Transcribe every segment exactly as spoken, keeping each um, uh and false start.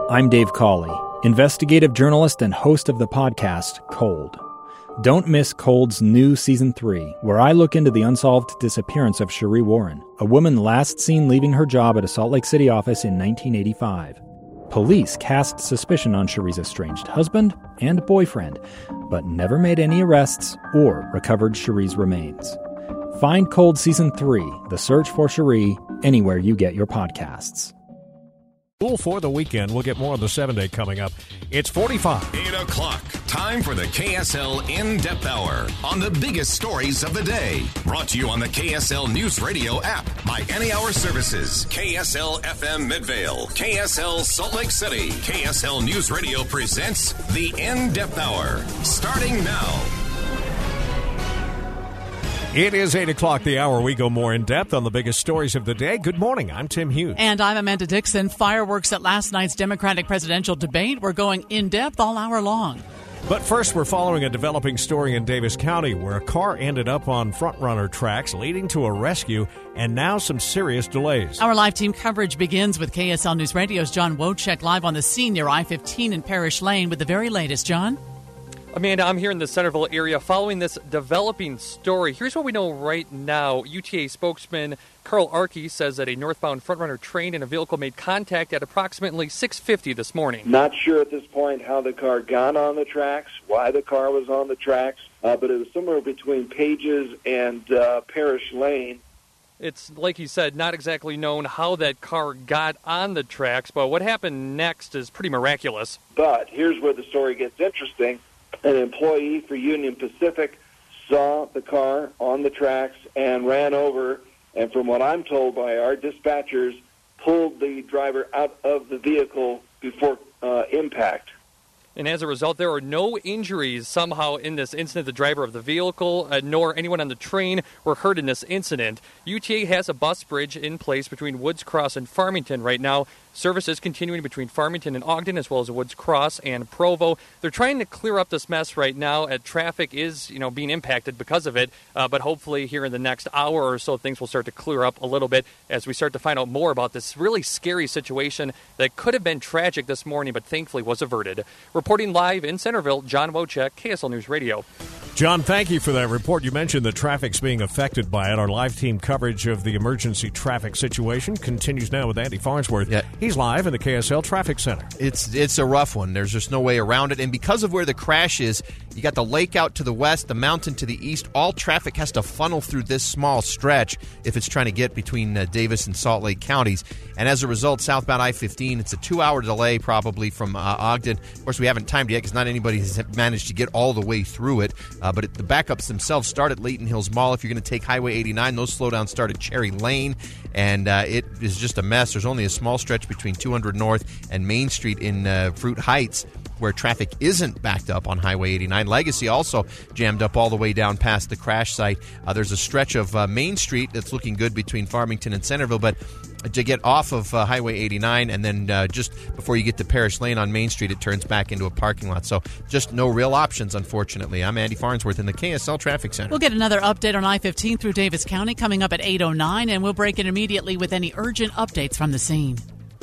I'm Dave Cawley, investigative journalist and host of the podcast Cold. Don't miss Cold's new Season three, where I look into the unsolved disappearance of Cherie Warren, a woman last seen leaving her job at a Salt Lake City office in nineteen eighty-five. Police cast suspicion on Cherie's estranged husband and boyfriend, but never made any arrests or recovered Cherie's remains. Find Cold Season three, The Search for Cherie, anywhere you get your podcasts. Cool for the weekend. We'll get more on the seven-day coming up. It's forty-five. eight o'clock. Time for the K S L In-Depth Hour on the biggest stories of the day. Brought to you on the K S L News Radio app by Any Hour Services. K S L F M Midvale. K S L Salt Lake City. K S L News Radio presents the In-Depth Hour. Starting now. It is eight o'clock, the hour. We go more in depth on the biggest stories of the day. Good morning. I'm Tim Hughes. And I'm Amanda Dixon. Fireworks at last night's Democratic presidential debate. We're going in depth all hour long. But first, we're following a developing story in Davis County where a car ended up on front-runner tracks, leading to a rescue and now some serious delays. Our live team coverage begins with K S L News Radio's John Wojcik live on the scene near I fifteen in Parish Lane with the very latest. John? Amanda, I'm here in the Centerville area following this developing story. Here's what we know right now. U T A spokesman Carl Arkey says that a northbound frontrunner train and a vehicle made contact at approximately six fifty this morning. Not sure at this point how the car got on the tracks, why the car was on the tracks, uh, but it was somewhere between Pages and uh, Parish Lane. It's, like you said, not exactly known how that car got on the tracks, but what happened next is pretty miraculous. But here's where the story gets interesting. An employee for Union Pacific saw the car on the tracks and ran over, and from what I'm told by our dispatchers, pulled the driver out of the vehicle before uh, impact. And as a result, there are no injuries somehow in this incident. The driver of the vehicle uh, nor anyone on the train were hurt in this incident. U T A has a bus bridge in place between Woods Cross and Farmington right now. Services continuing between Farmington and Ogden, as well as Woods Cross and Provo. They're trying to clear up this mess right now. Uh, traffic is, you know, being impacted because of it, uh, but hopefully here in the next hour or so, things will start to clear up a little bit as we start to find out more about this really scary situation that could have been tragic this morning, but thankfully was averted. Reporting live in Centerville, John Wojcik, K S L News Radio. John, thank you for that report. You mentioned the traffic's being affected by it. Our live team coverage of the emergency traffic situation continues now with Andy Farnsworth. Yeah. He's live in the K S L Traffic Center. It's it's a rough one. There's just no way around it. And because of where the crash is, you got the lake out to the west, the mountain to the east. All traffic has to funnel through this small stretch if it's trying to get between uh, Davis and Salt Lake counties. And as a result, southbound I fifteen, it's a two-hour delay probably from uh, Ogden. Of course, we haven't timed yet because not anybody has managed to get all the way through it. Uh, but it, the backups themselves start at Layton Hills Mall. If you're going to take Highway eighty-nine, those slowdowns start at Cherry Lane. And uh, it is just a mess. There's only a small stretch between two hundred North and Main Street in uh, Fruit Heights where traffic isn't backed up on Highway eighty-nine. Legacy also jammed up all the way down past the crash site. Uh, there's a stretch of uh, Main Street that's looking good between Farmington and Centerville, but to get off of uh, Highway eighty-nine and then uh, just before you get to Parish Lane on Main Street, it turns back into a parking lot. So just no real options, unfortunately. I'm Andy Farnsworth in the K S L Traffic Center. We'll get another update on I fifteen through Davis County coming up at eight oh nine, and we'll break it immediately with any urgent updates from the scene.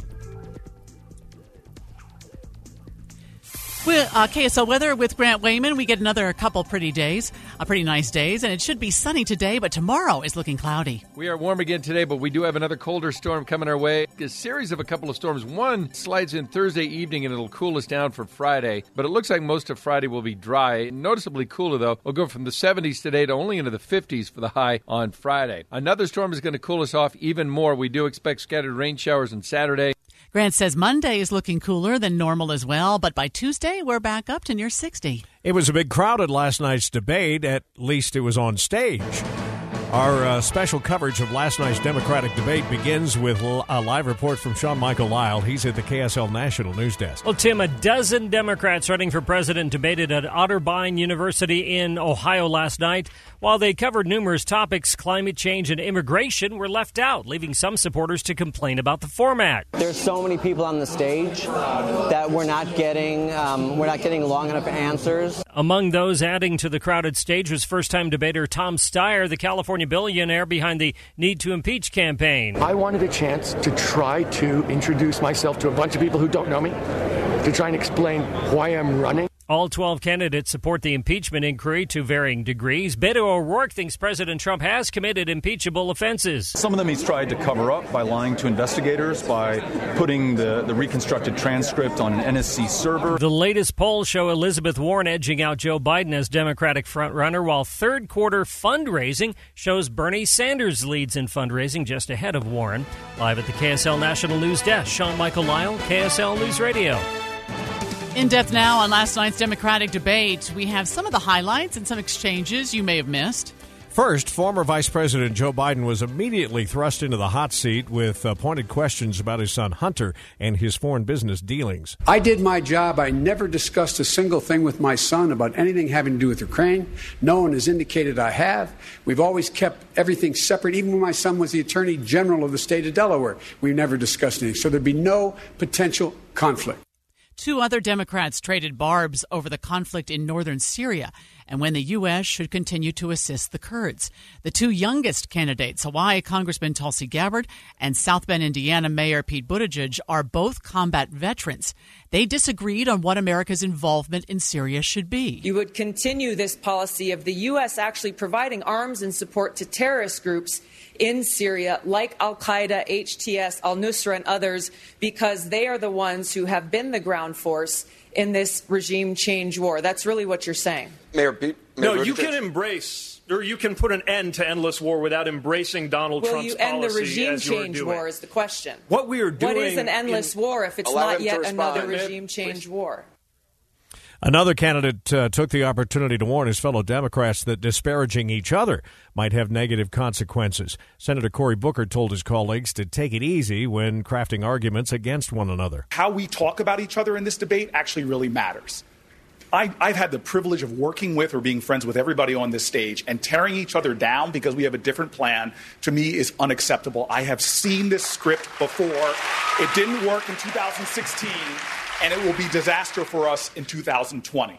Well, uh, K S L weather with Grant Wayman. We get another couple pretty days, uh, pretty nice days, and it should be sunny today, but tomorrow is looking cloudy. We are warm again today, but we do have another colder storm coming our way. A series of a couple of storms. One slides in Thursday evening, and it'll cool us down for Friday, but it looks like most of Friday will be dry. Noticeably cooler, though. We'll go from the seventies today to only into the fifties for the high on Friday. Another storm is going to cool us off even more. We do expect scattered rain showers on Saturday. Grant says Monday is looking cooler than normal as well, but by Tuesday, we're back up to near sixty. It was a big crowd at last night's debate. At least it was on stage. Our uh, special coverage of last night's Democratic debate begins with a live report from Sean Michael Lyle. He's at the K S L National News Desk. Well, Tim, a dozen Democrats running for president debated at Otterbein University in Ohio last night. While they covered numerous topics, climate change and immigration were left out, leaving some supporters to complain about the format. There's so many people on the stage that we're not getting, um, we're not getting long enough answers. Among those adding to the crowded stage was first-time debater Tom Steyer, the California billionaire behind the Need to Impeach campaign. I wanted a chance to try to introduce myself to a bunch of people who don't know me, to try and explain why I'm running. All twelve candidates support the impeachment inquiry to varying degrees. Beto O'Rourke thinks President Trump has committed impeachable offenses. Some of them he's tried to cover up by lying to investigators, by putting the, the reconstructed transcript on an N S C server. The latest polls show Elizabeth Warren edging out Joe Biden as Democratic frontrunner, while third quarter fundraising shows Bernie Sanders leads in fundraising just ahead of Warren. Live at the K S L National News Desk, Sean Michael Lyle, K S L News Radio. In depth now on last night's Democratic debate. We have some of the highlights and some exchanges you may have missed. First, former Vice President Joe Biden was immediately thrust into the hot seat with uh, pointed questions about his son Hunter and his foreign business dealings. I did my job. I never discussed a single thing with my son about anything having to do with Ukraine. No one has indicated I have. We've always kept everything separate. Even when my son was the Attorney General of the state of Delaware, we never discussed anything. So there'd be no potential conflict. Two other Democrats traded barbs over the conflict in northern Syria and when the U S should continue to assist the Kurds. The two youngest candidates, Hawaii Congressman Tulsi Gabbard and South Bend, Indiana Mayor Pete Buttigieg, are both combat veterans. They disagreed on what America's involvement in Syria should be. You would continue this policy of the U S actually providing arms and support to terrorist groups in Syria, like al-Qaeda, H T S, al-Nusra, and others, because they are the ones who have been the ground force in this regime change war. That's really what you're saying. Mayor Pete? Mayor no, Buttigieg. You can embrace, or you can put an end to endless war without embracing Donald Will Trump's you end policy the regime as you're change doing. war is the question. What we are doing... What is an endless in, war if it's not yet another regime change war? Another candidate uh, took the opportunity to warn his fellow Democrats that disparaging each other might have negative consequences. Senator Cory Booker told his colleagues to take it easy when crafting arguments against one another. How we talk about each other in this debate actually really matters. I, I've had the privilege of working with or being friends with everybody on this stage, and tearing each other down because we have a different plan, to me, is unacceptable. I have seen this script before. It didn't work in two thousand sixteen, and it will be disaster for us in two thousand twenty.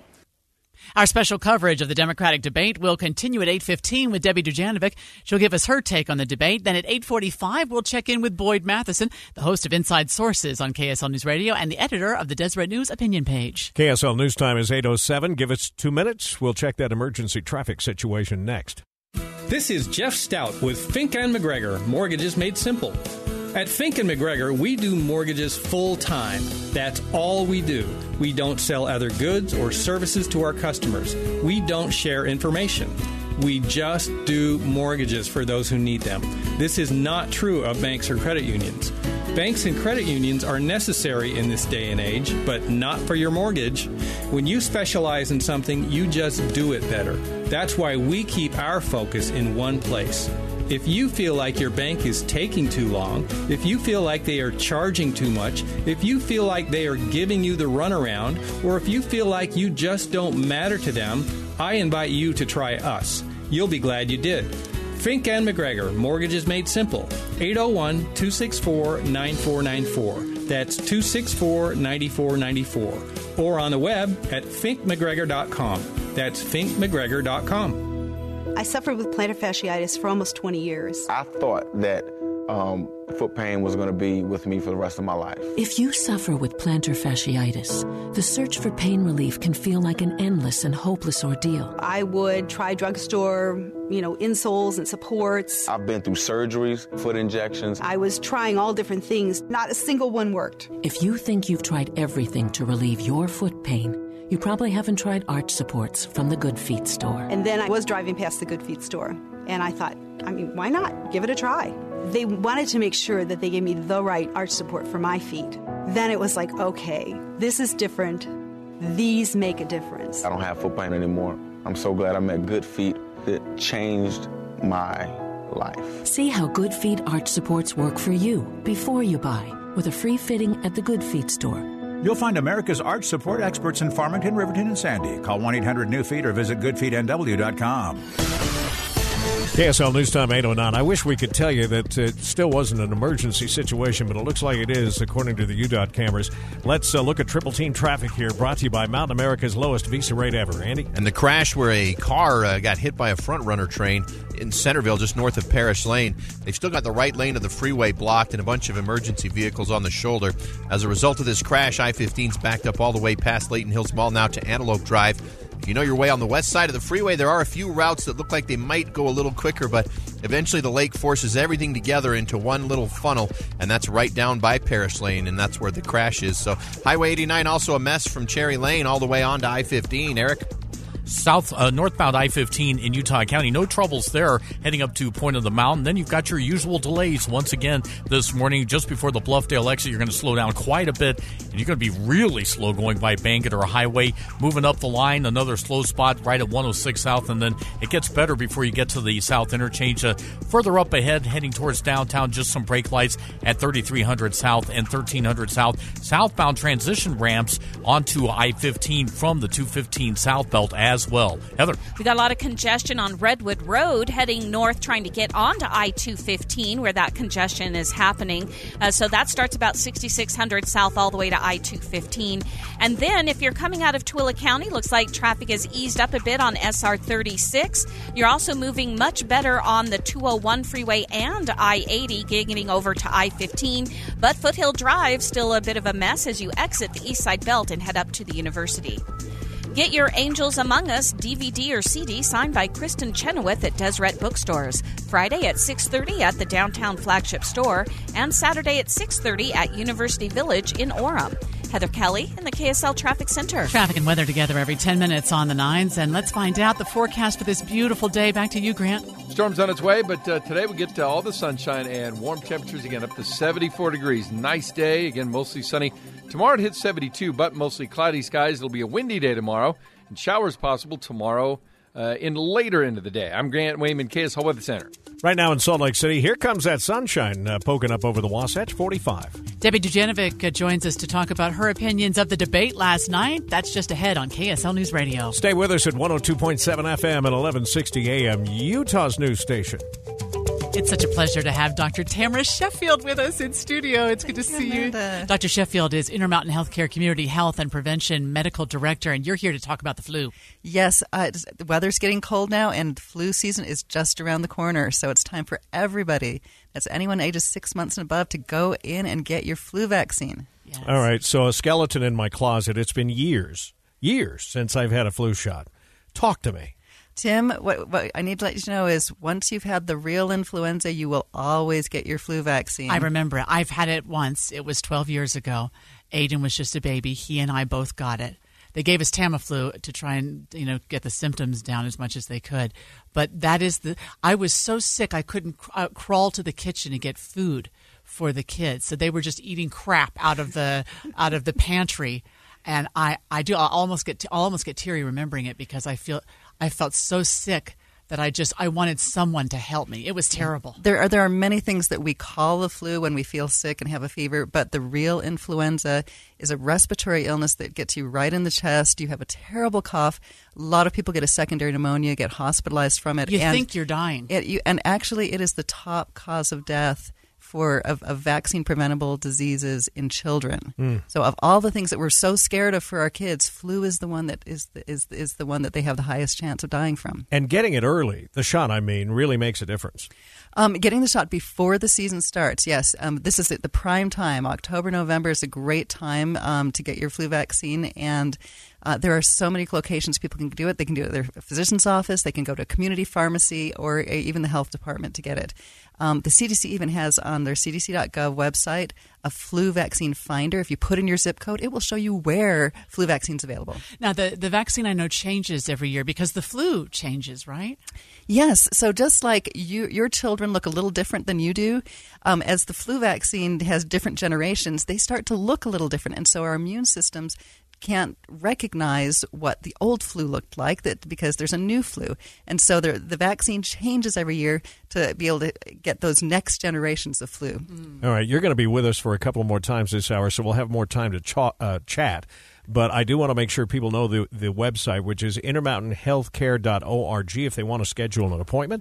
Our special coverage of the Democratic debate will continue at eight fifteen with Debbie Dujanovic. She'll give us her take on the debate. Then at eight forty-five, we'll check in with Boyd Matheson, the host of Inside Sources on K S L News Radio and the editor of the Deseret News opinion page. K S L News Time is eight oh seven. Give us two minutes. We'll check that emergency traffic situation next. This is Jeff Stout with Fink and McGregor, Mortgages Made Simple. At Fink and McGregor, we do mortgages full-time. That's all we do. We don't sell other goods or services to our customers. We don't share information. We just do mortgages for those who need them. This is not true of banks or credit unions. Banks and credit unions are necessary in this day and age, but not for your mortgage. When you specialize in something, you just do it better. That's why we keep our focus in one place. If you feel like your bank is taking too long, if you feel like they are charging too much, if you feel like they are giving you the runaround, or if you feel like you just don't matter to them, I invite you to try us. You'll be glad you did. Fink and McGregor, Mortgages Made Simple, eight oh one, two six four, nine four nine four. That's two six four, nine four nine four. Or on the web at fink mcgregor dot com. That's fink mcgregor dot com. I suffered with plantar fasciitis for almost twenty years. I thought that um, foot pain was going to be with me for the rest of my life. If you suffer with plantar fasciitis, the search for pain relief can feel like an endless and hopeless ordeal. I would try drugstore, you know, insoles and supports. I've been through surgeries, foot injections. I was trying all different things. Not a single one worked. If you think you've tried everything to relieve your foot pain, you probably haven't tried arch supports from the Good Feet store. And then I was driving past the Good Feet store, and I thought, I mean, why not? Give it a try. They wanted to make sure that they gave me the right arch support for my feet. Then it was like, okay, this is different. These make a difference. I don't have foot pain anymore. I'm so glad I met Good Feet. It changed my life. See how Good Feet arch supports work for you before you buy, with a free fitting at the Good Feet store. You'll find America's arch support experts in Farmington, Riverton, and Sandy. Call one eight hundred new feet or visit good feet n w dot com. K S L News Time eight oh nine. I wish we could tell you that it still wasn't an emergency situation, but it looks like it is, according to the U DOT cameras. Let's uh, look at Triple Team traffic here, brought to you by Mountain America's lowest Visa rate ever. Andy? And the crash where a car uh, got hit by a front runner train in Centerville, just north of Parrish Lane. They've still got the right lane of the freeway blocked and a bunch of emergency vehicles on the shoulder. As a result of this crash, I fifteen's backed up all the way past Layton Hills Mall now to Antelope Drive. If you know your way on the west side of the freeway, there are a few routes that look like they might go a little quicker, but eventually the lake forces everything together into one little funnel, and that's right down by Parrish Lane, and that's where the crash is. So Highway eighty-nine also a mess from Cherry Lane all the way on to I fifteen. Eric? South uh, northbound I fifteen in Utah County. No troubles there heading up to Point of the Mountain. Then you've got your usual delays once again this morning. Just before the Bluffdale exit, you're going to slow down quite a bit, and you're going to be really slow going by Bankett or Highway. Moving up the line, another slow spot right at one oh six South, and then it gets better before you get to the South Interchange. Uh, further up ahead, heading towards downtown, just some brake lights at thirty-three hundred South and thirteen hundred South. Southbound transition ramps onto I fifteen from the two fifteen South Belt as well. Heather? We got a lot of congestion on Redwood Road heading north trying to get onto I two fifteen where that congestion is happening. Uh, so that starts about sixty-six hundred South all the way to I two fifteen. And then if you're coming out of Tooele County, looks like traffic has eased up a bit on S R thirty-six. You're also moving much better on the two oh one freeway and I eighty, getting over to I fifteen. But Foothill Drive still a bit of a mess as you exit the East Side Belt and head up to the university. Get your Angels Among Us D V D or C D signed by Kristen Chenoweth at Deseret Bookstores. Friday at six thirty at the downtown flagship store and Saturday at six thirty at University Village in Orem. Heather Kelly in the K S L Traffic Center. Traffic and weather together every ten minutes on the nines. And let's find out the forecast for this beautiful day. Back to you, Grant. Storm's on its way, but uh, today we get to all the sunshine and warm temperatures again, up to seventy-four degrees. Nice day, again, mostly sunny. Tomorrow it hits seventy-two, but mostly cloudy skies. It'll be a windy day tomorrow, and showers possible tomorrow uh, in later into the day. I'm Grant Wayman, K S L Weather Center. Right now in Salt Lake City, here comes that sunshine uh, poking up over the Wasatch, forty-five. Debbie Dujanovic uh, joins us to talk about her opinions of the debate last night. That's just ahead on K S L News Radio. Stay with us at one oh two point seven F M and eleven sixty A M, Utah's news station. It's such a pleasure to have Doctor Tamara Sheffield with us in studio. It's good to see you. Doctor Sheffield is Intermountain Healthcare Community Health and Prevention Medical Director, and you're here to talk about the flu. Yes, uh, the weather's getting cold now, and flu season is just around the corner, so it's time for everybody, that's anyone ages six months and above, to go in and get your flu vaccine. Yes. All right, so a skeleton in my closet. It's been years, years since I've had a flu shot. Talk to me. Tim, what, what I need to let you know is once you've had the real influenza, you will always get your flu vaccine. I remember it. I've had it once. It was twelve years ago. Aiden was just a baby. He and I both got it. They gave us Tamiflu to try and, you know, get the symptoms down as much as they could. But that is the – I was so sick I couldn't cr- uh, crawl to the kitchen to get food for the kids. So they were just eating crap out of the out of the pantry. And I, I do I almost get I almost get teary remembering it because I feel I felt so sick that I just I wanted someone to help me. It was terrible. There are there are many things that we call the flu when we feel sick and have a fever, but the real influenza is a respiratory illness that gets you right in the chest. You have a terrible cough. A lot of people get a secondary pneumonia, get hospitalized from it. You and think you're dying. It, you, and actually, it is the top cause of death for of, of vaccine-preventable diseases in children. Mm. So, of all the things that we're so scared of for our kids, flu is the one that is the, is is the one that they have the highest chance of dying from. And getting it early, the shot, I mean, really makes a difference. Um, getting the shot before the season starts, yes. Um, this is the prime time. October, November is a great time um, to get your flu vaccine, and uh, there are so many locations people can do it. They can do it at their physician's office. They can go to a community pharmacy or a, even the health department to get it. Um, the C D C even has on their C D C dot gov website a flu vaccine finder. If you put in your zip code, it will show you where flu vaccine's available. Now, the, the vaccine I know changes every year because the flu changes, right? Yes. So just like you, your children look a little different than you do, um, as the flu vaccine has different generations, they start to look a little different. And so our immune systems can't recognize what the old flu looked like that because there's a new flu. And so the, the vaccine changes every year to be able to get those next generations of flu. Mm. All right, you're going to be with us for a couple more times this hour, so we'll have more time to ch- uh, chat. But I do want to make sure people know the, the website, which is intermountain healthcare dot org, if they want to schedule an appointment.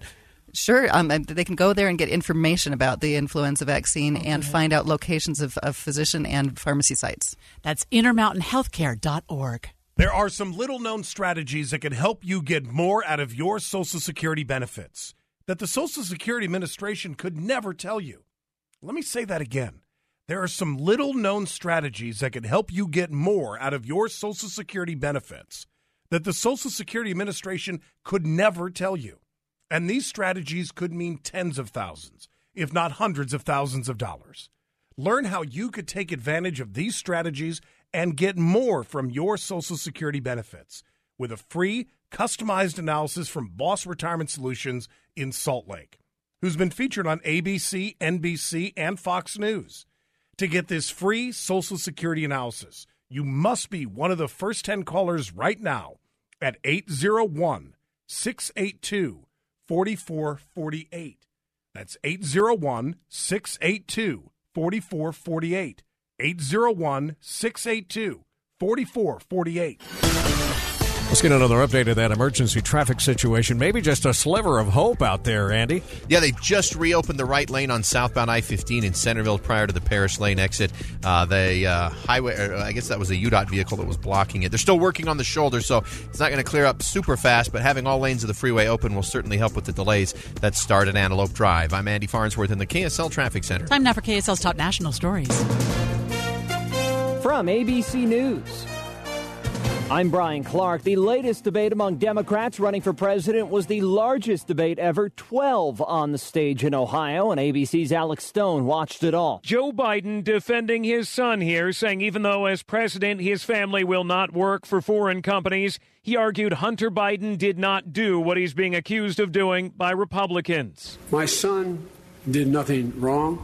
Sure. Um, they can go there and get information about the influenza vaccine okay. and find out locations of, of physician and pharmacy sites. That's intermountain healthcare dot org. There are some little-known strategies that can help you get more out of your Social Security benefits that the Social Security Administration could never tell you. Let me say that again. There are some little-known strategies that can help you get more out of your Social Security benefits that the Social Security Administration could never tell you. And these strategies could mean tens of thousands, if not hundreds of thousands of dollars. Learn how you could take advantage of these strategies and get more from your Social Security benefits with a free, customized analysis from Boss Retirement Solutions in Salt Lake, who's been featured on A B C, N B C, and Fox News. To get this free Social Security analysis, you must be one of the first ten callers right now at eight zero one, six eight two, four four four eight. That's eight zero one, six eight two, four four four eight. eight zero one, six eight two, four four four eight. Let's get another update of that emergency traffic situation. Maybe just a sliver of hope out there, Andy. Yeah, they just reopened the right lane on southbound I fifteen in Centerville prior to the Paris Lane exit. Uh, the uh, highway, or I guess that was a U DOT vehicle that was blocking it. They're still working on the shoulder, so it's not going to clear up super fast, but having all lanes of the freeway open will certainly help with the delays that start at Antelope Drive. I'm Andy Farnsworth in the K S L Traffic Center. Time now for K S L's top national stories. From A B C News, I'm Brian Clark. The latest debate among Democrats running for president was the largest debate ever, twelve on the stage in Ohio, and A B C's Alex Stone watched it all. Joe Biden defending his son here, saying even though as president his family will not work for foreign companies, he argued Hunter Biden did not do what he's being accused of doing by Republicans. My son did nothing wrong.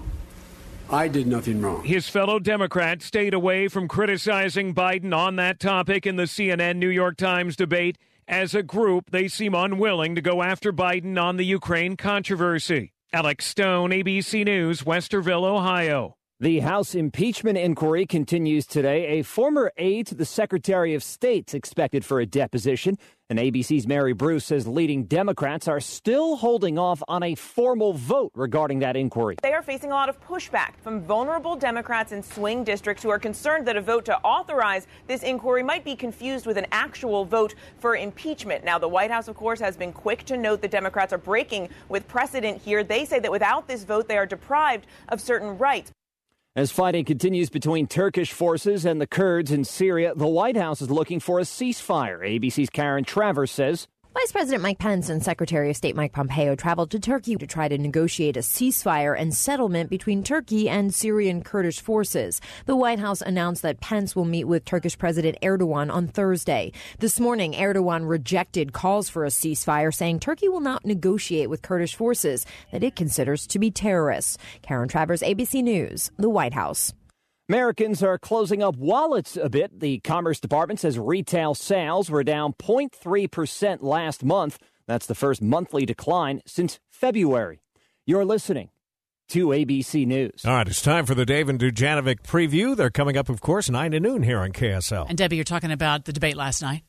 I did nothing wrong. His fellow Democrats stayed away from criticizing Biden on that topic in the C N N New York Times debate. As a group, they seem unwilling to go after Biden on the Ukraine controversy. Alex Stone, A B C News, Westerville, Ohio. The House impeachment inquiry continues today. A former aide to the Secretary of State's expected for a deposition. And A B C's Mary Bruce says leading Democrats are still holding off on a formal vote regarding that inquiry. They are facing a lot of pushback from vulnerable Democrats in swing districts who are concerned that a vote to authorize this inquiry might be confused with an actual vote for impeachment. Now, the White House, of course, has been quick to note that Democrats are breaking with precedent here. They say that without this vote, they are deprived of certain rights. As fighting continues between Turkish forces and the Kurds in Syria, the White House is looking for a ceasefire. A B C's Karen Travers says Vice President Mike Pence and Secretary of State Mike Pompeo traveled to Turkey to try to negotiate a ceasefire and settlement between Turkey and Syrian Kurdish forces. The White House announced that Pence will meet with Turkish President Erdogan on Thursday. This morning, Erdogan rejected calls for a ceasefire, saying Turkey will not negotiate with Kurdish forces that it considers to be terrorists. Karen Travers, A B C News, the White House. Americans are closing up wallets a bit. The Commerce Department says retail sales were down zero point three percent last month. That's the first monthly decline since February. You're listening to A B C News. All right, it's time for the Dave and Dujanovic preview. They're coming up, of course, nine to noon here on K S L. And Debbie, you're talking about the debate last night.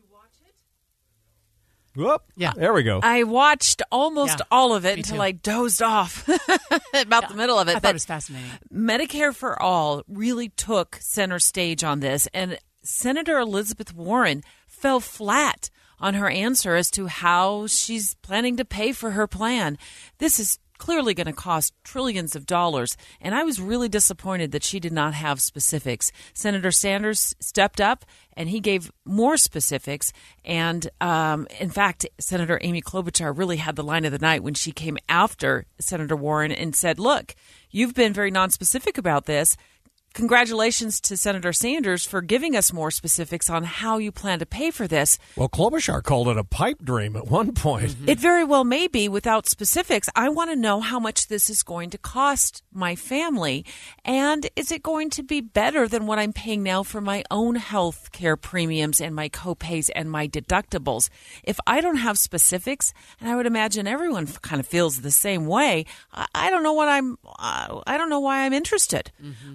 Whoop. Yeah. There we go. I watched almost Yeah, all of it me until too. I dozed off about the middle of it. I but thought it was fascinating. Medicare for All really took center stage on this, and Senator Elizabeth Warren fell flat on her answer as to how she's planning to pay for her plan. This is clearly going to cost trillions of dollars, and I was really disappointed that she did not have specifics. Senator Sanders stepped up, and he gave more specifics, and um, in fact, Senator Amy Klobuchar really had the line of the night when she came after Senator Warren and said, look, you've been very nonspecific about this. Congratulations to Senator Sanders for giving us more specifics on how you plan to pay for this. Well, Klobuchar called it a pipe dream at one point. It very well may be without specifics. I want to know how much this is going to cost my family, and is it going to be better than what I'm paying now for my own health care premiums and my copays and my deductibles? If I don't have specifics, and I would imagine everyone kind of feels the same way, I, I don't know what I'm. Uh, I don't know why I'm interested. Mm-hmm. I need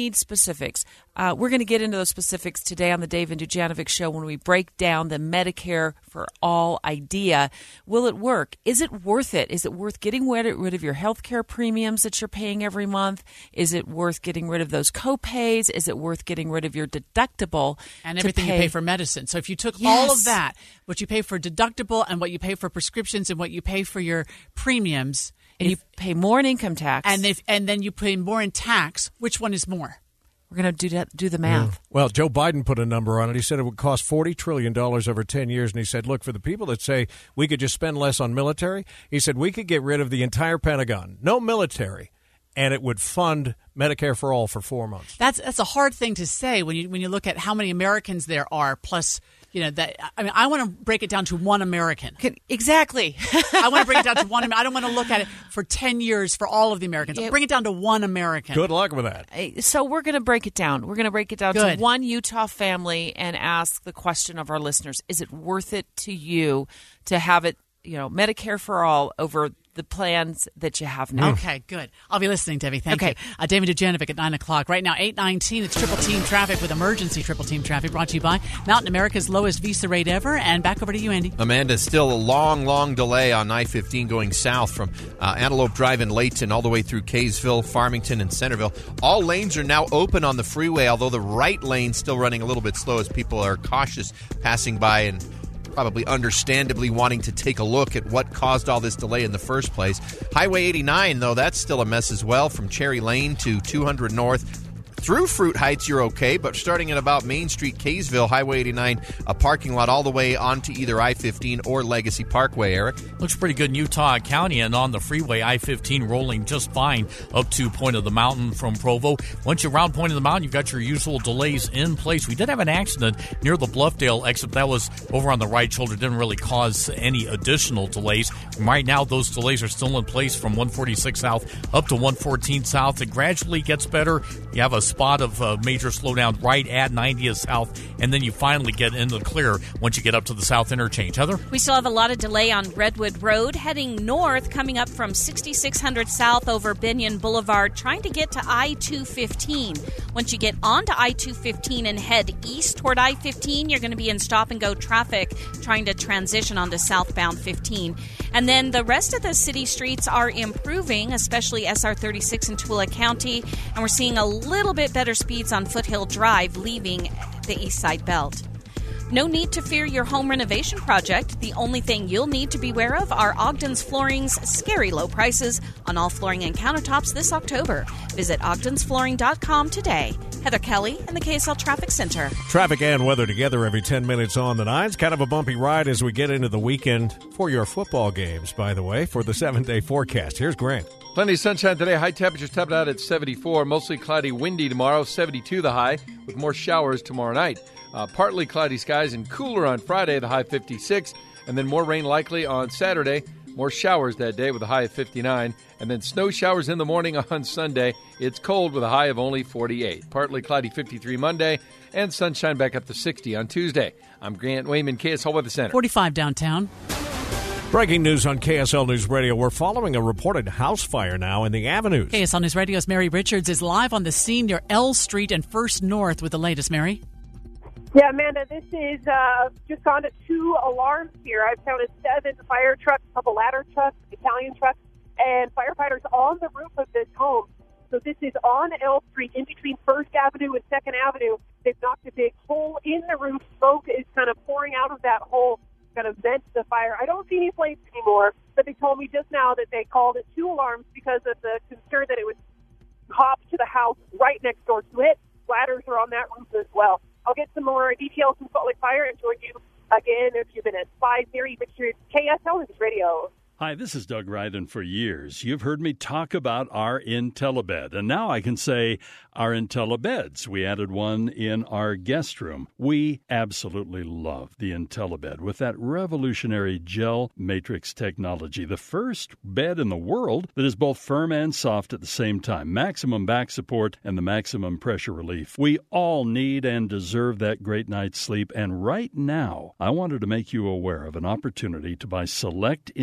need specifics. Uh, we're going to get into those specifics today on the Dave and Dujanovic Show when we break down the Medicare for All idea. Will it work? Is it worth it? Is it worth getting rid of your health care premiums that you're paying every month? Is it worth getting rid of those co-pays? Is it worth getting rid of your deductible? And everything pay? you pay for medicine. So if you took Yes. all of that, what you pay for deductible and what you pay for prescriptions and what you pay for your premiums. And if, you pay more in income tax. And if and then you pay more in tax, which one is more? We're going to do that, do the math. Well, Joe Biden put a number on it. He said it would cost forty trillion dollars over ten years. And he said, look, for the people that say we could just spend less on military, he said we could get rid of the entire Pentagon, no military, and it would fund Medicare for All for four months. That's that's a hard thing to say when you when you look at how many Americans there are, plus, you know, that I mean, I want to break it down to one American. Exactly. I want to bring it down to one. I don't want to look at it for ten years for all of the Americans. Yeah. Bring it down to one American. Good luck with that. So we're going to break it down. We're going to break it down Good. to one Utah family and ask the question of our listeners: is it worth it to you to have it, you know, Medicare for All over the plans that you have now? Okay, good. I'll be listening, Debbie. Thank Okay. you. Uh, David Dujanovic at nine o'clock. Right now, eight nineteen, it's Triple Team Traffic with emergency Triple Team Traffic brought to you by Mountain America's lowest Visa rate ever. And back over to you, Andy. Amanda, still a long, long delay on I fifteen going south from uh, Antelope Drive in Layton all the way through Kaysville, Farmington, and Centerville. All lanes are now open on the freeway, although the right lane's still running a little bit slow as people are cautious passing by and probably understandably wanting to take a look at what caused all this delay in the first place. Highway eighty-nine, though, that's still a mess as well from Cherry Lane to two hundred North. Through Fruit Heights, you're okay, but starting at about Main Street, Kaysville, Highway eighty-nine, a parking lot all the way onto either I fifteen or Legacy Parkway, Eric. Looks pretty good in Utah County, and on the freeway, I fifteen rolling just fine up to Point of the Mountain from Provo. Once you're around Point of the Mountain, you've got your usual delays in place. We did have an accident near the Bluffdale exit. That was over on the right shoulder. Didn't really cause any additional delays. Right now, those delays are still in place from one forty-six South up to one fourteen South. It gradually gets better. You have a spot of uh, major slowdown right at ninetieth South, and then you finally get into the clear once you get up to the South Interchange. Heather? We still have a lot of delay on Redwood Road, heading north, coming up from sixty-six hundred South over Binion Boulevard, trying to get to I two fifteen. Once you get onto I two fifteen and head east toward I fifteen, you're going to be in stop-and-go traffic, trying to transition onto southbound fifteen. And then the rest of the city streets are improving, especially S R thirty-six in Tooele County, and we're seeing a little bit better speeds on Foothill Drive, leaving the East Side Belt. No need to fear your home renovation project. The only thing you'll need to beware of are Ogden's Flooring's scary low prices on all flooring and countertops this October. Visit ogdens flooring dot com today. Heather Kelly in the K S L Traffic Center. Traffic and weather together every ten minutes on the nines. Kind of a bumpy ride as we get into the weekend for your football games, by the way, for the seven-day forecast. Here's Grant. Plenty of sunshine today. High temperatures topping out at seventy-four. Mostly cloudy, windy tomorrow. seventy-two the high, with more showers tomorrow night. Uh, partly cloudy skies and cooler on Friday, the high fifty-six. And then more rain likely on Saturday. More showers that day with a high of fifty-nine. And then snow showers in the morning on Sunday. It's cold with a high of only forty-eight. Partly cloudy, fifty-three Monday. And sunshine back up to sixty on Tuesday. I'm Grant Wayman, K S L Weather Center. forty-five downtown. Breaking news on K S L News Radio. We're following a reported house fire now in the Avenues. K S L News Radio's Mary Richards is live on the scene near L Street and First North with the latest. Mary? Yeah, Amanda, this is uh, just gone to two alarms here. I've counted seven fire trucks, a couple ladder trucks, battalion trucks, and firefighters on the roof of this home. So this is on L Street, in between First Avenue and Second Avenue. They've knocked a big hole in the roof. Smoke is kind of pouring out of that hole, kind of vent the fire. I don't see any flames anymore, but they told me just now that they called it two alarms because of the concern that it would hop to the house right next door to it. Ladders are on that roof as well. I'll get some more details from Salt Lake Fire and join you again in a few minutes. Five, Mary Richards, K S L News Radio. Hi, this is Doug Ryden. For years, you've heard me talk about our IntelliBed, and now I can say our IntelliBeds. We added one in our guest room. We absolutely love the IntelliBed with that revolutionary gel matrix technology, the first bed in the world that is both firm and soft at the same time. Maximum back support and the maximum pressure relief. We all need and deserve that great night's sleep, and right now, I wanted to make you aware of an opportunity to buy select IntelliBed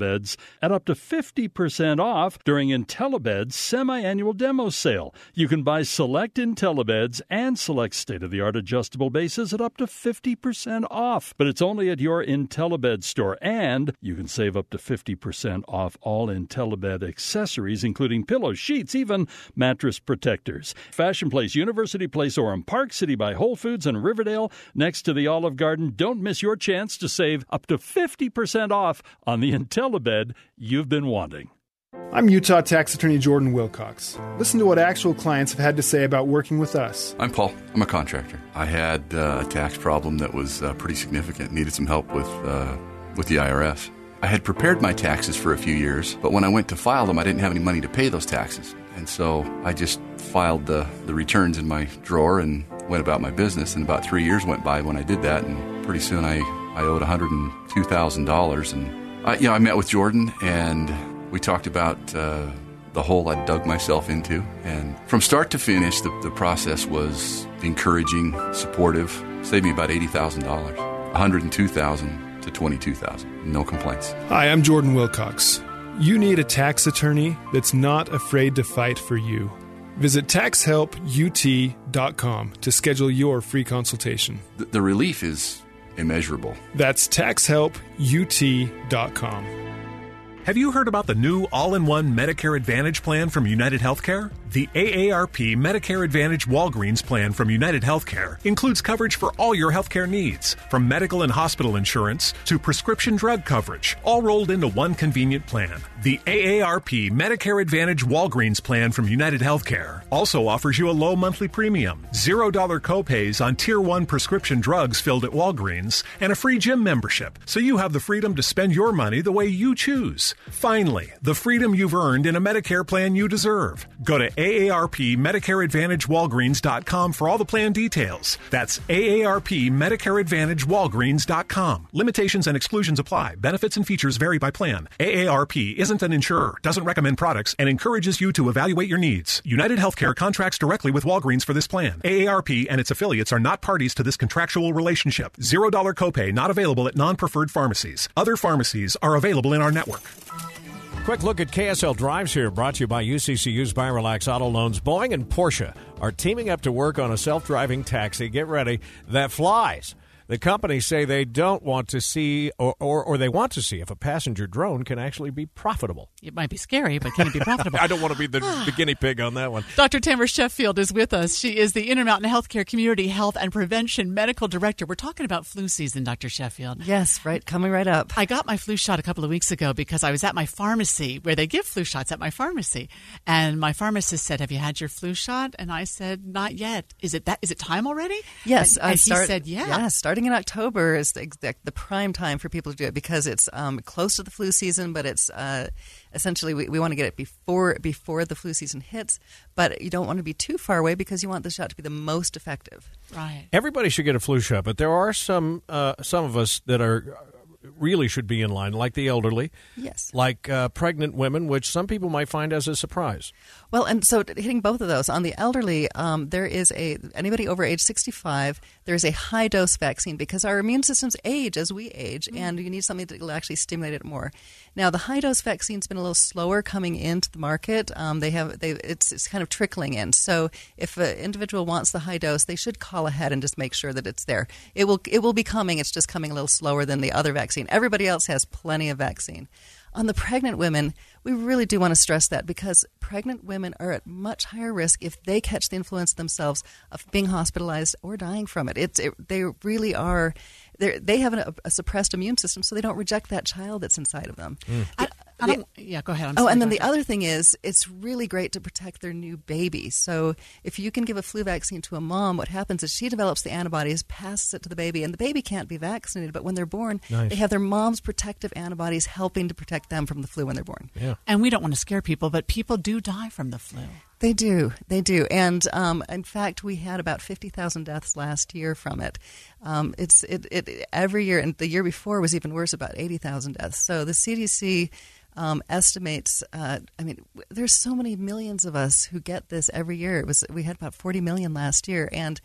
IntelliBeds at up to fifty percent off during IntelliBeds semi-annual demo sale. You can buy select IntelliBeds and select state-of-the-art adjustable bases at up to fifty percent off. But it's only at your IntelliBed store, and you can save up to fifty percent off all IntelliBed accessories, including pillows, sheets, even mattress protectors. Fashion Place, University Place, Orem, Park City by Whole Foods, and Riverdale next to the Olive Garden. Don't miss your chance to save up to fifty percent off on the IntelliBed you've been wanting. I'm Utah Tax Attorney Jordan Wilcox. Listen to what actual clients have had to say about working with us. I'm Paul. I'm a contractor. I had uh, a tax problem that was uh, pretty significant. Needed some help with uh, with the I R S. I had prepared my taxes for a few years, but when I went to file them, I didn't have any money to pay those taxes. And so I just filed the, the returns in my drawer and went about my business. And about three years went by when I did that, and pretty soon I, I owed one hundred two thousand dollars. And I, you know, I met with Jordan, and we talked about uh, the hole I dug myself into. And from start to finish, the, the process was encouraging, supportive, saved me about eighty thousand dollars, one hundred two thousand dollars to twenty-two thousand dollars. No complaints. Hi, I'm Jordan Wilcox. You need a tax attorney that's not afraid to fight for you. Visit tax help U T dot com to schedule your free consultation. The, the relief is immeasurable. That's tax help U T dot com. Have you heard about the new all-in-one Medicare Advantage plan from United Healthcare? The A A R P Medicare Advantage Walgreens plan from United Healthcare includes coverage for all your healthcare needs, from medical and hospital insurance to prescription drug coverage, all rolled into one convenient plan. The A A R P Medicare Advantage Walgreens plan from United Healthcare also offers you a low monthly premium, zero dollar copays on Tier one prescription drugs filled at Walgreens, and a free gym membership, so you have the freedom to spend your money the way you choose. Finally, the freedom you've earned in a Medicare plan you deserve. Go to A A R P Medicare Advantage Walgreens dot com for all the plan details. That's A A R P Medicare Advantage Walgreens dot com. Limitations and exclusions apply. Benefits and features vary by plan. A A R P isn't an insurer, doesn't recommend products, and encourages you to evaluate your needs. United Healthcare contracts directly with Walgreens for this plan. A A R P and its affiliates are not parties to this contractual relationship. Zero dollar copay not available at non-preferred pharmacies. Other pharmacies are available in our network. Quick look at K S L Drives here, brought to you by U C C U's Buy Relax Auto Loans. Boeing and Porsche are teaming up to work on a self-driving taxi, get ready, that flies. The companies say they don't want to see, or, or, or they want to see, if a passenger drone can actually be profitable. It might be scary, but can it be profitable? I don't want to be the, the guinea pig on that one. Doctor Tamara Sheffield is with us. She is the Intermountain Healthcare Community Health and Prevention Medical Director. We're talking about flu season, Doctor Sheffield. Yes, right, coming right up. I got my flu shot a couple of weeks ago because I was at my pharmacy, where they give flu shots at my pharmacy. And my pharmacist said, "Have you had your flu shot?" And I said, "Not yet." Is it that? Is it time already? Yes. And, and uh, he start, said, "Yeah." Yeah, starting in October is the, exact, the prime time for people to do it, because it's um, close to the flu season, but it's uh, essentially we, we want to get it before before the flu season hits, but you don't want to be too far away because you want the shot to be the most effective. Right. Everybody should get a flu shot, but there are some uh, some of us that are really should be in line, like the elderly, yes, like uh, pregnant women, which some people might find as a surprise. Well, and so hitting both of those, on the elderly, um, there is a, anybody over age sixty-five, there is a high-dose vaccine, because our immune systems age as we age, mm-hmm. and you need something that will actually stimulate it more. Now, the high-dose vaccine's been a little slower coming into the market. Um, they have, they, it's, it's kind of trickling in. So if an individual wants the high dose, they should call ahead and just make sure that it's there. It will, it will be coming. It's just coming a little slower than the other vaccine. Everybody else has plenty of vaccine. On the pregnant women, we really do want to stress that, because pregnant women are at much higher risk if they catch the influenza themselves of being hospitalized or dying from it. It's, it they really are, they have a, a suppressed immune system, so they don't reject that child that's inside of them. Mm. I, I don't, yeah, go ahead. I'm oh, sorry, and then the doctor. other thing is, it's really great to protect their new baby. So if you can give a flu vaccine to a mom, what happens is she develops the antibodies, passes it to the baby, and the baby can't be vaccinated, but when they're born, nice. They have their mom's protective antibodies helping to protect them from the flu when they're born. Yeah. And we don't want to scare people, but people do die from the flu. They do. They do. And um, in fact, we had about fifty thousand deaths last year from it. Um, it's it, it every year, and the year before was even worse, about eighty thousand deaths. So the C D C um, estimates, uh, I mean, there's so many millions of us who get this every year. It was we had about forty million last year, and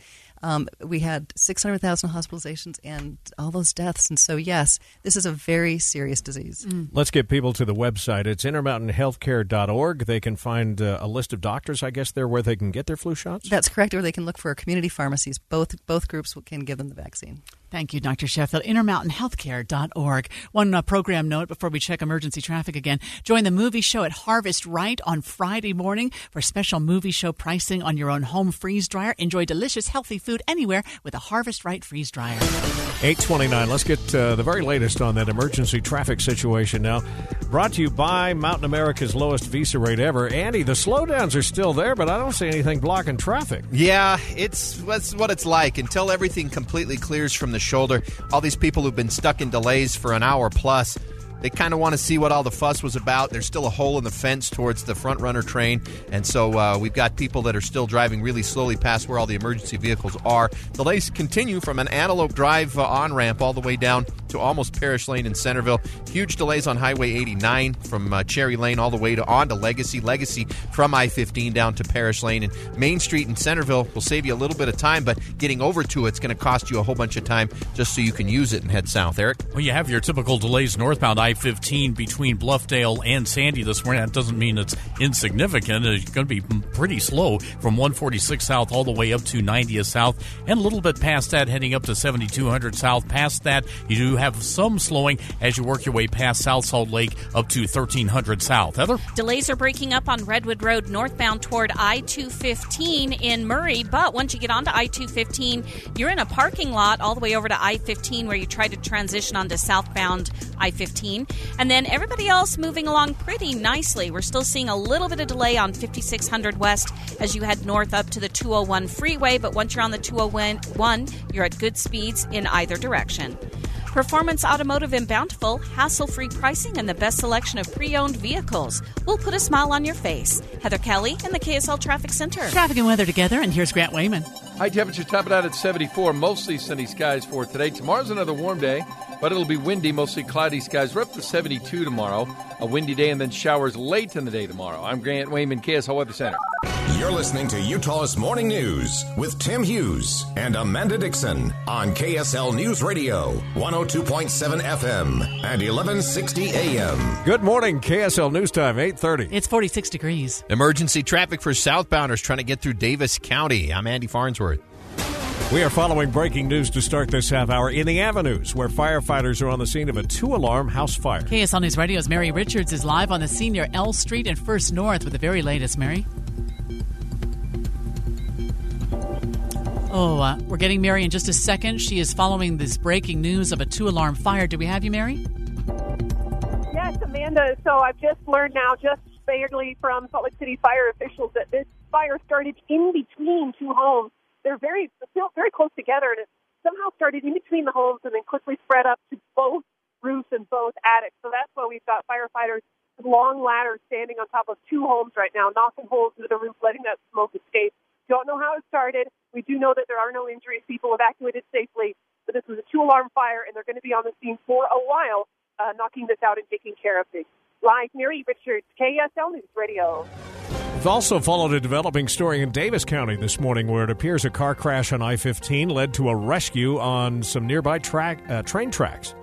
Um, we had six hundred thousand hospitalizations and all those deaths. And so, yes, this is a very serious disease. Mm. Let's get people to the website. It's intermountain healthcare dot org. They can find uh, a list of doctors, I guess, there where they can get their flu shots? That's correct, or they can look for community pharmacies. Both both groups can give them the vaccine. Thank you, Doctor Sheffield. intermountain healthcare dot org. One uh, program note before we check emergency traffic again. Join the movie show at Harvest Right on Friday morning for special movie show pricing on your own home freeze dryer. Enjoy delicious, healthy food anywhere with a Harvest Right freeze dryer. eight twenty-nine. Let's get uh, the very latest on that emergency traffic situation now. Brought to you by Mountain America's lowest Visa rate ever. Andy, the slowdowns are still there, but I don't see anything blocking traffic. Yeah, it's that's what it's like until everything completely clears from the shoulder. All these people who've been stuck in delays for an hour plus, they kind of want to see what all the fuss was about. There's still a hole in the fence towards the front runner train, and so uh, we've got people that are still driving really slowly past where all the emergency vehicles are. Delays continue from an Antelope Drive uh, on-ramp all the way down to almost Parish Lane in Centerville. Huge delays on Highway eighty-nine from uh, Cherry Lane all the way to on to Legacy. Legacy from I fifteen down to Parish Lane. And Main Street in Centerville will save you a little bit of time, but getting over to it's going to cost you a whole bunch of time just so you can use it and head south. Eric? Well, you have your typical delays northbound I fifteen between Bluffdale and Sandy this morning. That doesn't mean it's insignificant. It's going to be pretty slow from one forty-six south all the way up to ninetieth south, and a little bit past that heading up to seventy-two hundred south. Past that, you do have some slowing as you work your way past South Salt Lake up to thirteen hundred south. Heather? Delays are breaking up on Redwood Road northbound toward I two fifteen in Murray, but once you get onto I two fifteen, you're in a parking lot all the way over to I fifteen where you try to transition onto southbound I fifteen. And then everybody else moving along pretty nicely. We're still seeing a little bit of delay on fifty-six hundred west as you head north up to the two oh one freeway, but once you're on the two oh one, you're at good speeds in either direction. Performance Automotive in Bountiful, hassle-free pricing and the best selection of pre-owned vehicles. We'll put a smile on your face. Heather Kelly in the K S L Traffic Center. Traffic and weather together, and here's Grant Wayman. High temperature topping out at seventy-four. Mostly sunny skies for today. Tomorrow's another warm day, but it'll be windy, mostly cloudy skies. We're up to seventy-two tomorrow. A windy day and then showers late in the day tomorrow. I'm Grant Wayman, K S L Weather Center. You're listening to Utah's Morning News with Tim Hughes and Amanda Dixon on K S L News Radio, one oh two point seven F M and eleven sixty A M. Good morning, K S L News Time, eight thirty. It's forty-six degrees. Emergency traffic for southbounders trying to get through Davis County. I'm Andy Farnsworth. We are following breaking news to start this half hour in the Avenues, where firefighters are on the scene of a two-alarm house fire. K S L News Radio's Mary Richards is live on the scene near L Street and First North with the very latest. Mary? Oh, uh, we're getting Mary in just a second. She is following this breaking news of a two-alarm fire. Do we have you, Mary? Yes, Amanda. So I've just learned now, just barely from Salt Lake City fire officials, that this fire started in between two homes. They're very, still very close together, and it somehow started in between the homes and then quickly spread up to both roofs and both attics. So that's why we've got firefighters with long ladders standing on top of two homes right now, knocking holes into the roof, letting that smoke escape. Don't know how it started. We do know that there are no injuries. People evacuated safely, but this was a two-alarm fire, and they're going to be on the scene for a while, uh, knocking this out and taking care of things. Live, Mary Richards, K S L News Radio. We've also followed a developing story in Davis County this morning where it appears a car crash on I fifteen led to a rescue on some nearby track, uh, train tracks.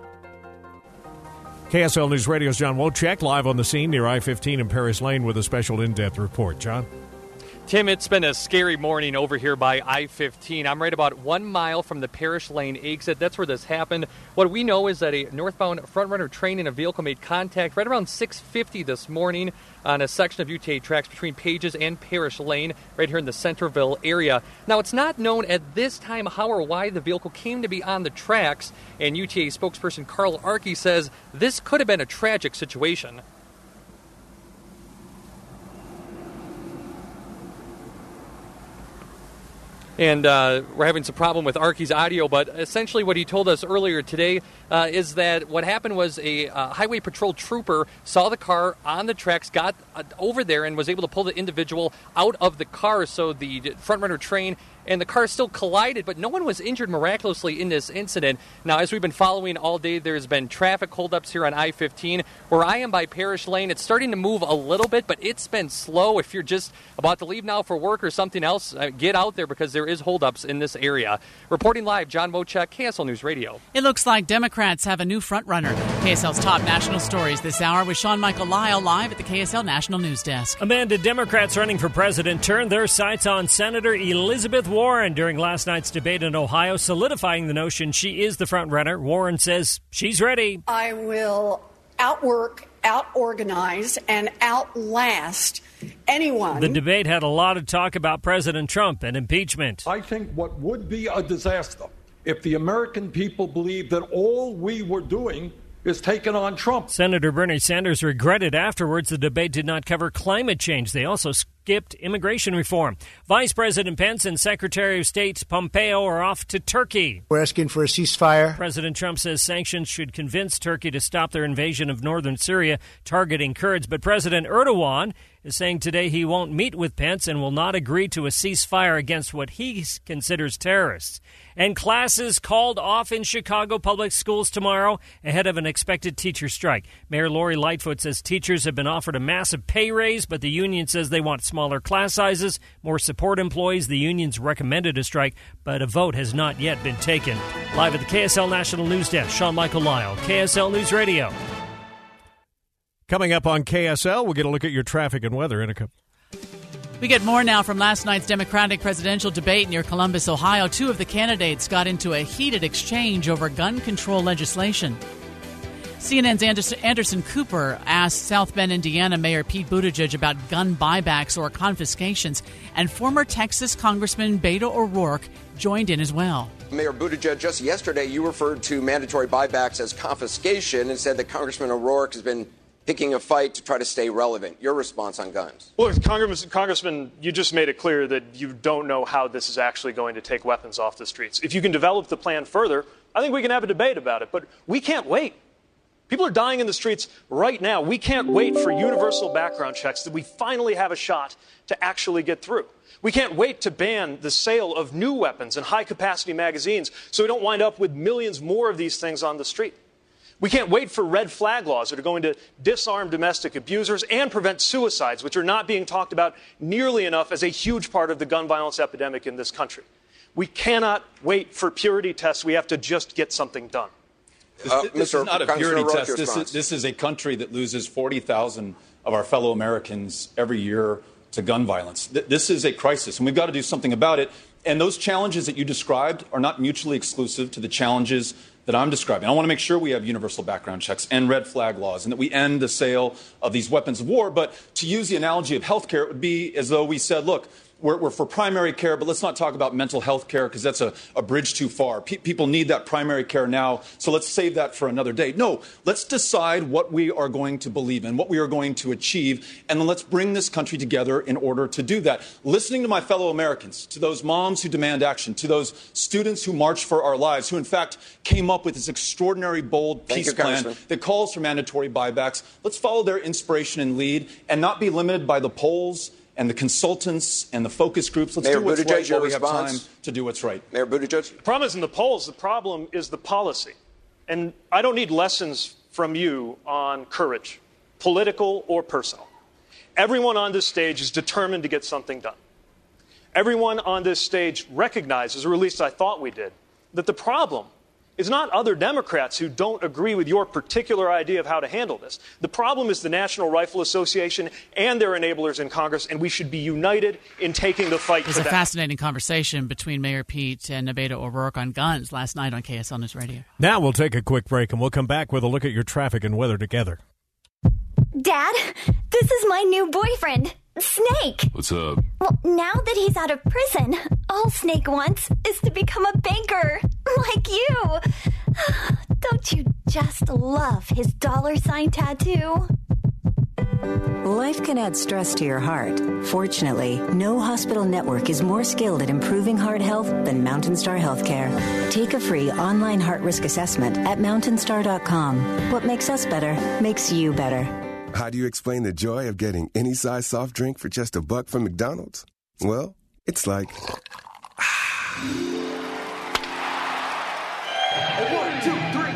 K S L News Radio's John Wojcik live on the scene near I fifteen and Paris Lane with a special in-depth report. John? Tim, it's been a scary morning over here by I fifteen. I'm right about one mile from the Parish Lane exit. That's where this happened. What we know is that a northbound front-runner train and a vehicle made contact right around six fifty this morning on a section of U T A tracks between Pages and Parish Lane right here in the Centerville area. Now, it's not known at this time how or why the vehicle came to be on the tracks, and U T A spokesperson Carl Arke says this could have been a tragic situation. And uh, we're having some problem with Arke's audio, but essentially what he told us earlier today uh, is that what happened was a uh, highway patrol trooper saw the car on the tracks, got uh, over there, and was able to pull the individual out of the car. So the front runner train and the car still collided, but no one was injured miraculously in this incident. Now, as we've been following all day, there's been traffic holdups here on I fifteen. Where I am by Parish Lane, it's starting to move a little bit, but it's been slow. If you're just about to leave now for work or something else, uh, get out there because there is holdups in this area. Reporting live, John Mochek, K S L News Radio. It looks like Democrats have a new front-runner. K S L's top national stories this hour with Sean Michael Lyle live at the K S L National News Desk. Amanda, Democrats running for president turned their sights on Senator Elizabeth Warren during last night's debate in Ohio, solidifying the notion she is the front-runner. Warren says she's ready. I will outwork, out-organize, and outlast anyone. The debate had a lot of talk about President Trump and impeachment. I think what would be a disaster if the American people believed that all we were doing is taking on Trump. Senator Bernie Sanders regretted afterwards the debate did not cover climate change. They also skipped immigration reform. Vice President Pence and Secretary of State Pompeo are off to Turkey. We're asking for a ceasefire. President Trump says sanctions should convince Turkey to stop their invasion of northern Syria, targeting Kurds. But President Erdogan is saying today he won't meet with Pence and will not agree to a ceasefire against what he considers terrorists. And classes called off in Chicago public schools tomorrow ahead of an expected teacher strike. Mayor Lori Lightfoot says teachers have been offered a massive pay raise, but the union says they want smaller class sizes, more support employees. The union's recommended a strike, but a vote has not yet been taken. Live at the K S L National News Desk, Sean Michael Lyle, K S L News Radio. Coming up on K S L, we'll get a look at your traffic and weather in a couple. We get more now from last night's Democratic presidential debate near Columbus, Ohio. Two of the candidates got into a heated exchange over gun control legislation. C N N's Anderson, Anderson Cooper asked South Bend, Indiana Mayor Pete Buttigieg about gun buybacks or confiscations, and former Texas Congressman Beto O'Rourke joined in as well. Mayor Buttigieg, just yesterday you referred to mandatory buybacks as confiscation and said that Congressman O'Rourke has been picking a fight to try to stay relevant. Your response on guns? Well, Congressman, Congressman, you just made it clear that you don't know how this is actually going to take weapons off the streets. If you can develop the plan further, I think we can have a debate about it. But we can't wait. People are dying in the streets right now. We can't wait for universal background checks that we finally have a shot to actually get through. We can't wait to ban the sale of new weapons and high-capacity magazines so we don't wind up with millions more of these things on the street. We can't wait for red flag laws that are going to disarm domestic abusers and prevent suicides, which are not being talked about nearly enough as a huge part of the gun violence epidemic in this country. We cannot wait for purity tests. We have to just get something done. This, uh, this is not a purity test. This is, this is a country that loses forty thousand of our fellow Americans every year to gun violence. This is a crisis, and we've got to do something about it. And those challenges that you described are not mutually exclusive to the challenges that I'm describing. I want to make sure we have universal background checks and red flag laws and that we end the sale of these weapons of war. But to use the analogy of health care, it would be as though we said, look, We're, we're for primary care, but let's not talk about mental health care because that's a, a bridge too far. Pe- people need that primary care now, so let's save that for another day. No, let's decide what we are going to believe in, what we are going to achieve, and then let's bring this country together in order to do that. Listening to my fellow Americans, to those moms who demand action, to those students who march for our lives, who in fact came up with this extraordinary, bold Thank peace you, plan that calls for mandatory buybacks. Let's follow their inspiration and lead and not be limited by the polls and the consultants and the focus groups. Let's Mayor do what's Buttigieg, right while we response? have time to do what's right. Mayor Buttigieg? The problem isn't the polls. The problem is the policy. And I don't need lessons from you on courage, political or personal. Everyone on this stage is determined to get something done. Everyone on this stage recognizes, or at least I thought we did, that the problem is not other Democrats who don't agree with your particular idea of how to handle this. The problem is the National Rifle Association and their enablers in Congress, and we should be united in taking the fight for that. It was a fascinating conversation between Mayor Pete and Beto O'Rourke on guns last night on K S L News Radio. Now we'll take a quick break, and we'll come back with a look at your traffic and weather together. Dad, this is my new boyfriend, Snake. What's up? Well, now that he's out of prison, all Snake wants is to become a banker, like you. Don't you just love his dollar sign tattoo? Life can add stress to your heart. Fortunately, no hospital network is more skilled at improving heart health than Mountain Star Healthcare. Take a free online heart risk assessment at mountain star dot com. What makes us better makes you better. How do you explain the joy of getting any size soft drink for just a buck from McDonald's? Well, it's like One, two, three.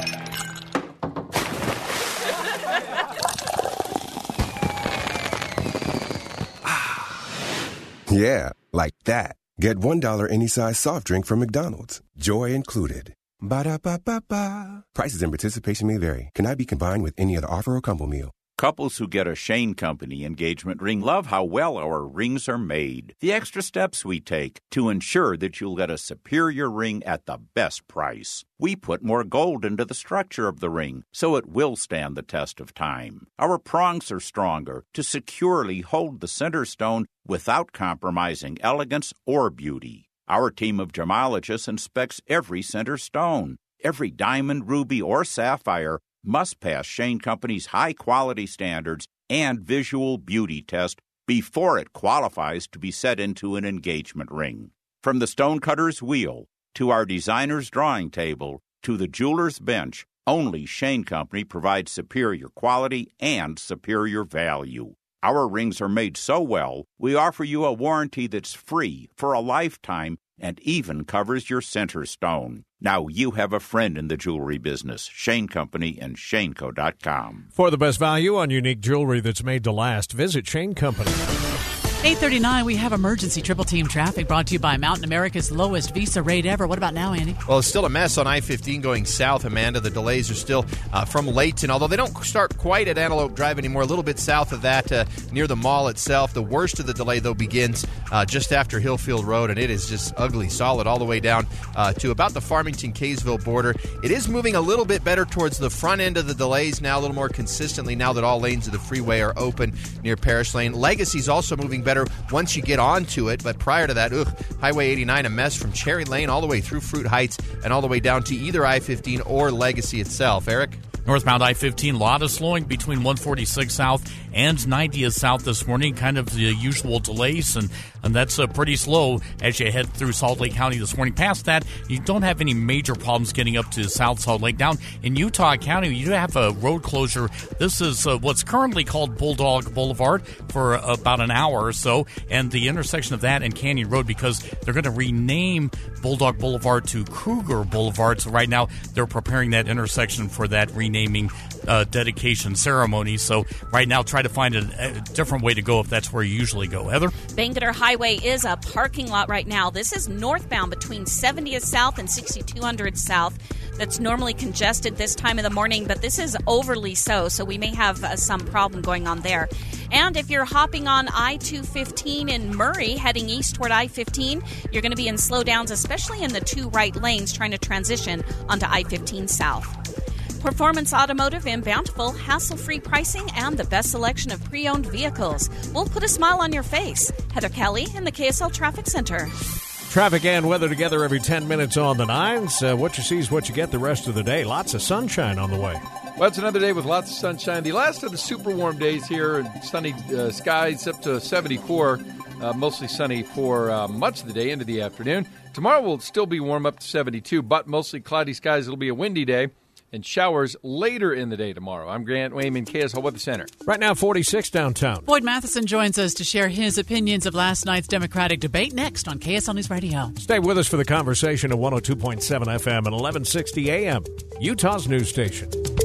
Yeah, like that. Get one dollar any size soft drink from McDonald's. Joy included. Ba-da-ba-ba-ba. Prices and participation may vary. Cannot be combined with any other offer or combo meal. Couples who get a Shane Company engagement ring love how well our rings are made. The extra steps we take to ensure that you'll get a superior ring at the best price. We put more gold into the structure of the ring so it will stand the test of time. Our prongs are stronger to securely hold the center stone without compromising elegance or beauty. Our team of gemologists inspects every center stone. Every diamond, ruby, or sapphire must pass Shane Company's high-quality standards and visual beauty test before it qualifies to be set into an engagement ring. From the stonecutter's wheel to our designer's drawing table to the jeweler's bench, only Shane Company provides superior quality and superior value. Our rings are made so well, we offer you a warranty that's free for a lifetime and even covers your center stone. Now you have a friend in the jewelry business. Shane Company and Shane Co dot com. For the best value on unique jewelry that's made to last, visit Shane Company. eight thirty-nine, we have emergency triple team traffic brought to you by Mountain America's lowest Visa rate ever. What about now, Andy? Well, it's still a mess on I fifteen going south, Amanda. The delays are still uh, from Layton, although they don't start quite at Antelope Drive anymore. A little bit south of that, uh, near the mall itself. The worst of the delay, though, begins uh, just after Hillfield Road, and it is just ugly, solid all the way down uh, to about the Farmington-Kaysville border. It is moving a little bit better towards the front end of the delays now, a little more consistently now that all lanes of the freeway are open near Parish Lane. Legacy's also moving better once you get onto it, but prior to that, ugh, Highway eighty-nine, a mess from Cherry Lane all the way through Fruit Heights and all the way down to either I fifteen or Legacy itself. Eric? Northbound I fifteen, a lot of slowing between one forty-six south and ninetieth south this morning. Kind of the usual delays, and, and that's uh, pretty slow as you head through Salt Lake County this morning. Past that, you don't have any major problems getting up to South Salt Lake. Down in Utah County, you do have a road closure. This is uh, what's currently called Bulldog Boulevard for uh, about an hour or so, and the intersection of that and Canyon Road, because they're going to rename Bulldog Boulevard to Kruger Boulevard. So right now, they're preparing that intersection for that renaming. naming uh, dedication ceremony. So right now, try to find a, a different way to go if that's where you usually go. Heather? Bangerter Highway is a parking lot right now. This is northbound between seventieth South and sixty-two hundred South. That's normally congested this time of the morning, but this is overly so, so we may have uh, some problem going on there. And if you're hopping on I two fifteen in Murray, heading east toward I fifteen, you're going to be in slowdowns, especially in the two right lanes, trying to transition onto I fifteen South. Performance Automotive in Bountiful, hassle-free pricing and the best selection of pre-owned vehicles. We'll put a smile on your face. Heather Kelly in the K S L Traffic Center. Traffic and weather together every ten minutes on the nines. Uh, what you see is what you get the rest of the day. Lots of sunshine on the way. Well, it's another day with lots of sunshine. The last of the super warm days here, and sunny uh, skies up to seventy-four. Uh, mostly sunny for uh, much of the day into the afternoon. Tomorrow will still be warm up to seventy-two, but mostly cloudy skies. It'll be a windy day. And showers later in the day tomorrow. I'm Grant Wayman, K S L Weather Center. Right now, forty-six downtown. Boyd Matheson joins us to share his opinions of last night's Democratic debate next on K S L News Radio. Stay with us for the conversation at one oh two point seven F M and eleven sixty A M, Utah's news station.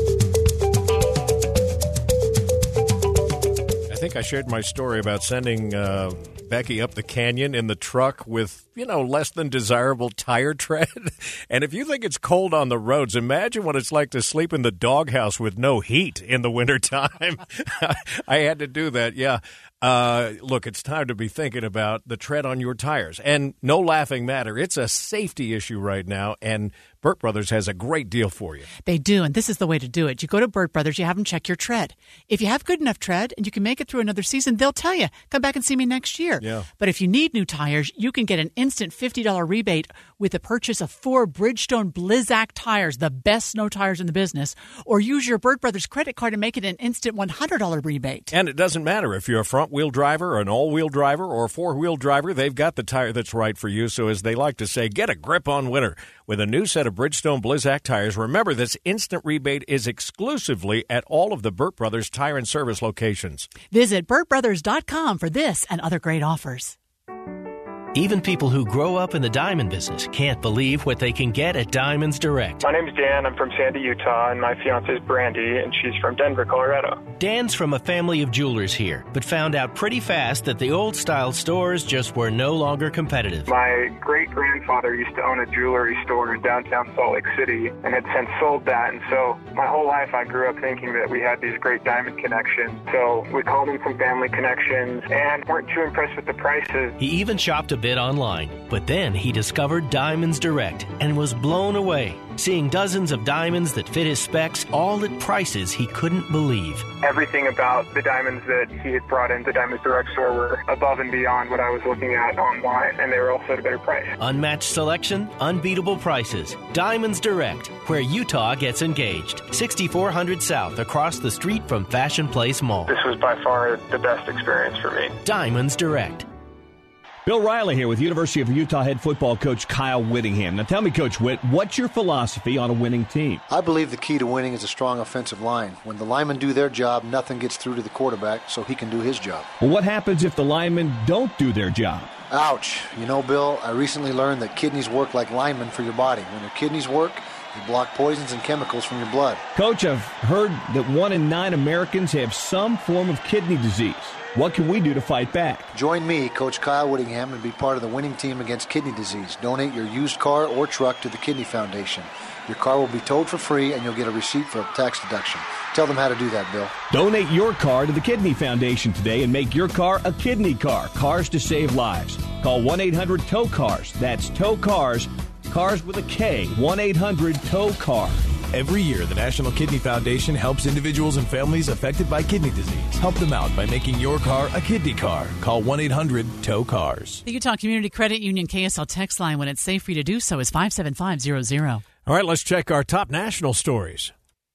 I think I shared my story about sending uh, Becky up the canyon in the truck with, you know, less than desirable tire tread. And if you think it's cold on the roads, imagine what it's like to sleep in the doghouse with no heat in the wintertime. I had to do that, yeah. Uh, look, it's time to be thinking about the tread on your tires. And no laughing matter. It's a safety issue right now, and Burt Brothers has a great deal for you. They do, and this is the way to do it. You go to Burt Brothers, you have them check your tread. If you have good enough tread and you can make it through another season, they'll tell you, come back and see me next year. Yeah. But if you need new tires, you can get an instant fifty dollars rebate with the purchase of four Bridgestone Blizzak tires, the best snow tires in the business, or use your Burt Brothers credit card and make it an instant one hundred dollars rebate. And it doesn't matter if you're a front-wheel driver, an all-wheel driver, or a four-wheel driver, they've got the tire that's right for you. So as they like to say, get a grip on winter with a new set of Bridgestone Blizzak tires. Remember, this instant rebate is exclusively at all of the Burt Brothers tire and service locations. Visit Burt Brothers dot com for this and other great offers. Even people who grow up in the diamond business can't believe what they can get at Diamonds Direct. My name's Dan. I'm from Sandy, Utah, and my fiance is Brandy, and she's from Denver, Colorado. Dan's from a family of jewelers here, but found out pretty fast that the old-style stores just were no longer competitive. My great-grandfather used to own a jewelry store in downtown Salt Lake City and had since sold that, and so my whole life I grew up thinking that we had these great diamond connections. So we called in some family connections and weren't too impressed with the prices. He even shopped a bit online, but then he discovered Diamonds Direct and was blown away, seeing dozens of diamonds that fit his specs, all at prices he couldn't believe. Everything about the diamonds that he had brought into Diamonds Direct store were above and beyond what I was looking at online, and they were also at a better price. Unmatched selection, unbeatable prices. Diamonds Direct, where Utah gets engaged. sixty-four hundred South, across the street from Fashion Place Mall. This was by far the best experience for me. Diamonds Direct. Bill Riley here with University of Utah head football coach Kyle Whittingham. Now tell me, Coach Whitt, what's your philosophy on a winning team? I believe the key to winning is a strong offensive line. When the linemen do their job, nothing gets through to the quarterback, so he can do his job. Well, what happens if the linemen don't do their job? Ouch. You know, Bill, I recently learned that kidneys work like linemen for your body. When your kidneys work, they block poisons and chemicals from your blood. Coach, I've heard that one in nine Americans have some form of kidney disease. What can we do to fight back? Join me, Coach Kyle Whittingham, and be part of the winning team against kidney disease. Donate your used car or truck to the Kidney Foundation. Your car will be towed for free, and you'll get a receipt for a tax deduction. Tell them how to do that, Bill. Donate your car to the Kidney Foundation today and make your car a kidney car. Cars to save lives. Call one eight hundred tow cars. That's tow cars. Cars with a K. one eight hundred tow car. Every year, the National Kidney Foundation helps individuals and families affected by kidney disease. Help them out by making your car a kidney car. Call one eight hundred tow cars. The Utah Community Credit Union K S L text line when it's safe for you to do so is five seven five zero zero. All right, let's check our top national stories.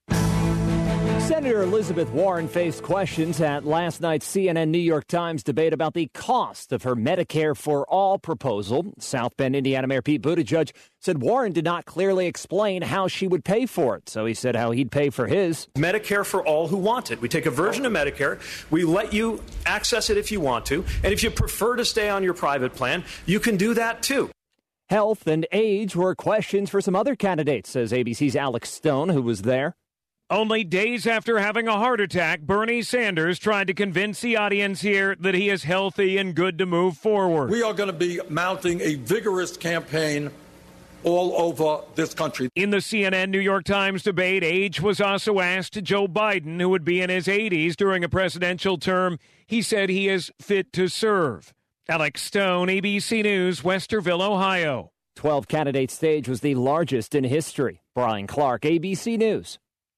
Senator Elizabeth Warren faced questions at last night's C N N New York Times debate about the cost of her Medicare for All proposal. South Bend, Indiana Mayor Pete Buttigieg said Warren did not clearly explain how she would pay for it, so he said how he'd pay for his. Medicare for all who want it. We take a version of Medicare, we let you access it if you want to, and if you prefer to stay on your private plan, you can do that too. Health and age were questions for some other candidates, says A B C's Alex Stone, who was there. Only days after having a heart attack, Bernie Sanders tried to convince the audience here that he is healthy and good to move forward. We are going to be mounting a vigorous campaign all over this country. In the C N N New York Times debate, age was also asked to Joe Biden, who would be in his eighties during a presidential term. He said he is fit to serve. Alex Stone, A B C News, Westerville, Ohio. twelve candidate stage was the largest in history. Brian Clark, A B C News.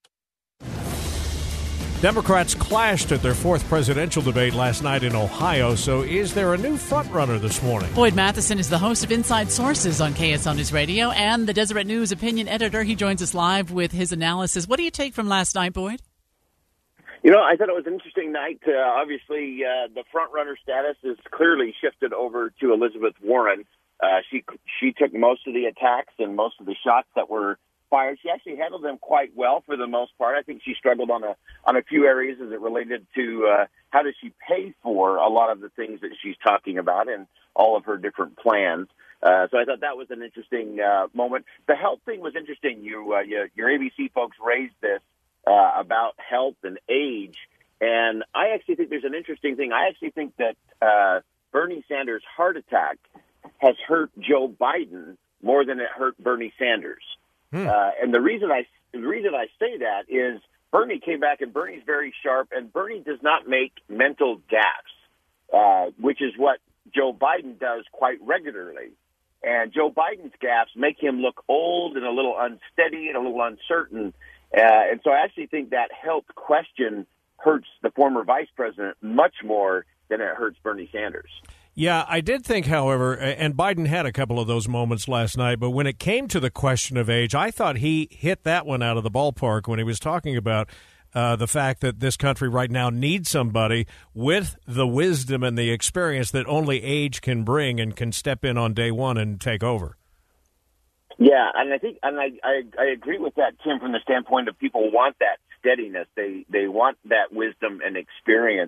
Democrats clashed at their fourth presidential debate last night in Ohio, so is there a new frontrunner this morning? Boyd Matheson is the host of Inside Sources on K S L News Radio and the Deseret News opinion editor. He joins us live with his analysis. What do you take from last night, Boyd? You know, I thought it was an interesting night. Uh, obviously, uh, the frontrunner status is clearly shifted over to Elizabeth Warren. Uh, she she took most of the attacks and most of the shots that were fired. She actually handled them quite well for the most part. I think she struggled on a on a few areas as it related to uh, how does she pay for a lot of the things that she's talking about and all of her different plans. Uh, so I thought that was an interesting uh, moment. The health thing was interesting. You, uh, you your A B C folks raised this uh, about health and age, and I actually think there's an interesting thing. I actually think that uh, Bernie Sanders' heart attack has hurt Joe Biden more than it hurt Bernie Sanders. Hmm. Uh, and the reason I the reason I say that is Bernie came back, and Bernie's very sharp, and Bernie does not make mental gaffes, uh, which is what Joe Biden does quite regularly. And Joe Biden's gaffes make him look old and a little unsteady and a little uncertain. Uh, and so I actually think that health question hurts the former vice president much more than it hurts Bernie Sanders. Yeah, I did think, however, and Biden had a couple of those moments last night, but when it came to the question of age, I thought he hit that one out of the ballpark when he was talking about uh, the fact that this country right now needs somebody with the wisdom and the experience that only age can bring and can step in on day one and take over. Yeah, and I think, and I, I, I agree with that, Tim, from the standpoint of people want that steadiness. They, they want that wisdom and experience.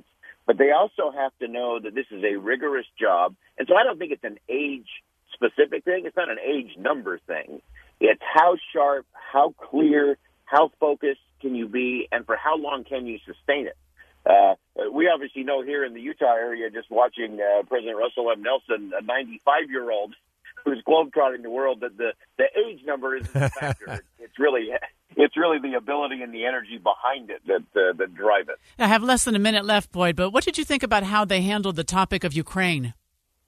but they also have to know that this is a rigorous job. And so I don't think it's an age-specific thing. It's not an age number thing. It's how sharp, how clear, how focused can you be, and for how long can you sustain it? Uh, we obviously know here in the Utah area, just watching uh, President Russell M. Nelson, a ninety-five-year-old who's globetrotting the world, that the, the age number isn't a factor. It's really it's really the ability and the energy behind it that uh, that drive it. I have less than a minute left, Boyd, but what did you think about how they handled the topic of Ukraine?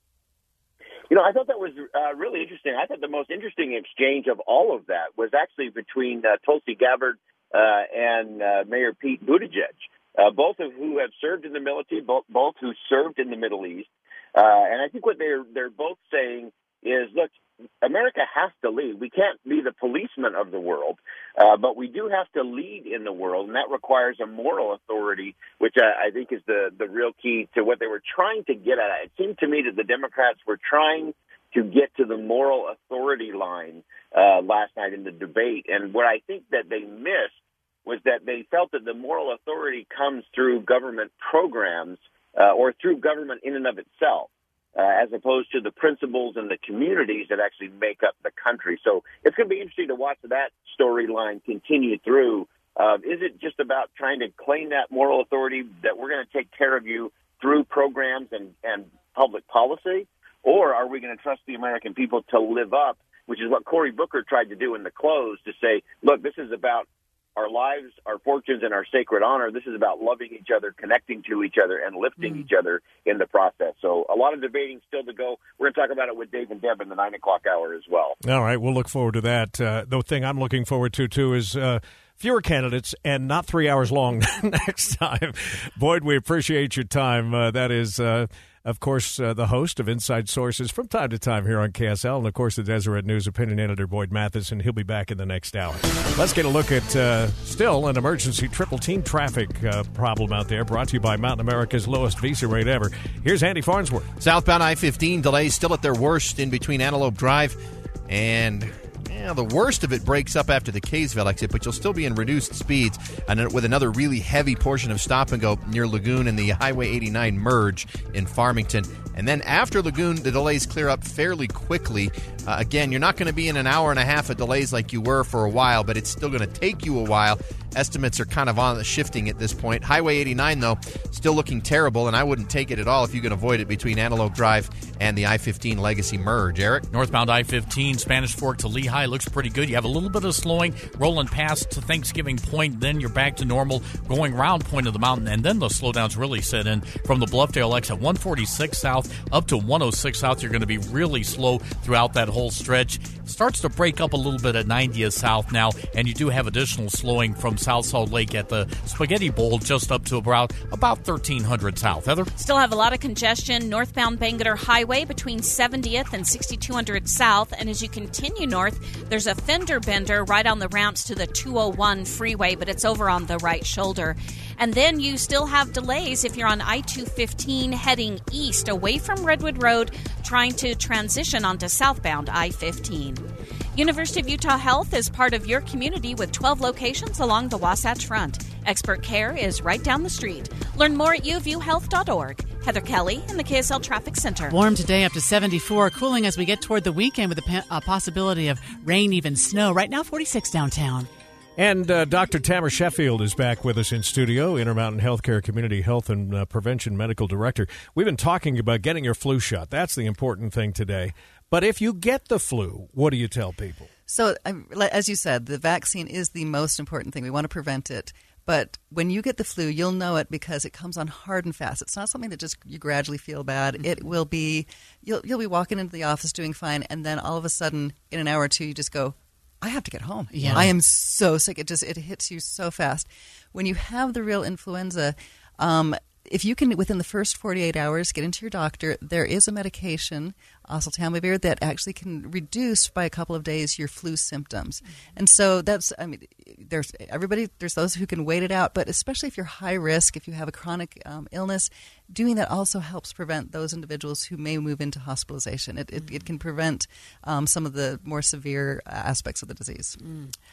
You know, I thought that was uh, really interesting. I thought the most interesting exchange of all of that was actually between uh, Tulsi Gabbard uh, and uh, Mayor Pete Buttigieg. Uh, both of who have served in the military, both, both who served in the Middle East. Uh, and I think what they're they're both saying is, look, America has to lead. We can't be the policeman of the world, uh, but we do have to lead in the world, and that requires a moral authority, which I, I think is the, the real key to what they were trying to get at. It seemed to me that the Democrats were trying to get to the moral authority line uh, last night in the debate, and what I think that they missed was that they felt that the moral authority comes through government programs uh, or through government in and of itself, uh, as opposed to the principles and the communities that actually make up the country. So it's going to be interesting to watch that storyline continue through. Uh, is it just about trying to claim that moral authority that we're going to take care of you through programs and, and public policy? Or are we going to trust the American people to live up, which is what Cory Booker tried to do in the close, to say, look, this is about our lives, our fortunes, and our sacred honor. This is about loving each other, connecting to each other, and lifting mm. each other in the process. So a lot of debating still to go. We're going to talk about it with Dave and Deb in the nine o'clock hour as well. All right, we'll look forward to that. Uh, the thing I'm looking forward to, too, is uh, fewer candidates and not three hours long next time. Boyd, we appreciate your time. Uh, that is... Uh, Of course, uh, the host of Inside Sources from time to time here on K S L, and of course the Deseret News opinion editor Boyd Matheson. He'll be back in the next hour. Let's get a look at uh, still an emergency triple team traffic uh, problem out there, brought to you by Mountain America's lowest visa rate ever. Here's Andy Farnsworth. Southbound I fifteen delays still at their worst in between Antelope Drive and... Yeah, the worst of it breaks up after the Kaysville exit, but you'll still be in reduced speeds, and with another really heavy portion of stop and go near Lagoon and the Highway eighty-nine merge in Farmington. And then after Lagoon, the delays clear up fairly quickly. Uh, again, you're not going to be in an hour and a half of delays like you were for a while, but it's still going to take you a while. Estimates are kind of on the shifting at this point. Highway eighty-nine, though, still looking terrible, and I wouldn't take it at all if you can avoid it between Antelope Drive and the I fifteen Legacy merge. Eric? Northbound I fifteen, Spanish Fork to Lehigh, looks pretty good. You have a little bit of slowing rolling past to Thanksgiving Point, then you're back to normal going around Point of the Mountain, and then the slowdowns really set in from the Bluffdale exit one forty-six south up to one oh six south. You're going to be really slow throughout that whole stretch. Starts to break up a little bit at ninetieth south now, and you do have additional slowing from South Salt Lake at the Spaghetti Bowl just up to about about thirteen hundred south. Heather? Still have a lot of congestion northbound Bangerter Highway between seventieth and sixty-two hundred south, and as you continue north, there's a fender bender right on the ramps to the two oh one freeway, but it's over on the right shoulder. And then you still have delays if you're on I two fifteen heading east away from Redwood Road, trying to transition onto southbound I fifteen. University of Utah Health is part of your community with twelve locations along the Wasatch Front. Expert care is right down the street. Learn more at u of u health dot org. Heather Kelly in the K S L Traffic Center. Warm today up to seventy-four, cooling as we get toward the weekend with a, pa- a possibility of rain, even snow. Right now, forty-six downtown. And uh, Doctor Tamara Sheffield is back with us in studio, Intermountain Healthcare Community Health and uh, Prevention Medical Director. We've been talking about getting your flu shot. That's the important thing today. But if you get the flu, what do you tell people? So, as you said, the vaccine is the most important thing. We want to prevent it. But when you get the flu, you'll know it because it comes on hard and fast. It's not something that just you gradually feel bad. Mm-hmm. It will be, you'll, you'll be walking into the office doing fine, and then all of a sudden, in an hour or two, you just go, I have to get home. Yeah. I am so sick. It just it hits you so fast. When you have the real influenza, um, if you can, within the first forty-eight hours, get into your doctor, there is a medication, oseltamivir, that actually can reduce by a couple of days your flu symptoms. Mm-hmm. And so that's, I mean, there's everybody, there's those who can wait it out, but especially if you're high risk, if you have a chronic um, illness, doing that also helps prevent those individuals who may move into hospitalization. It, it, it can prevent um, some of the more severe aspects of the disease. Mm.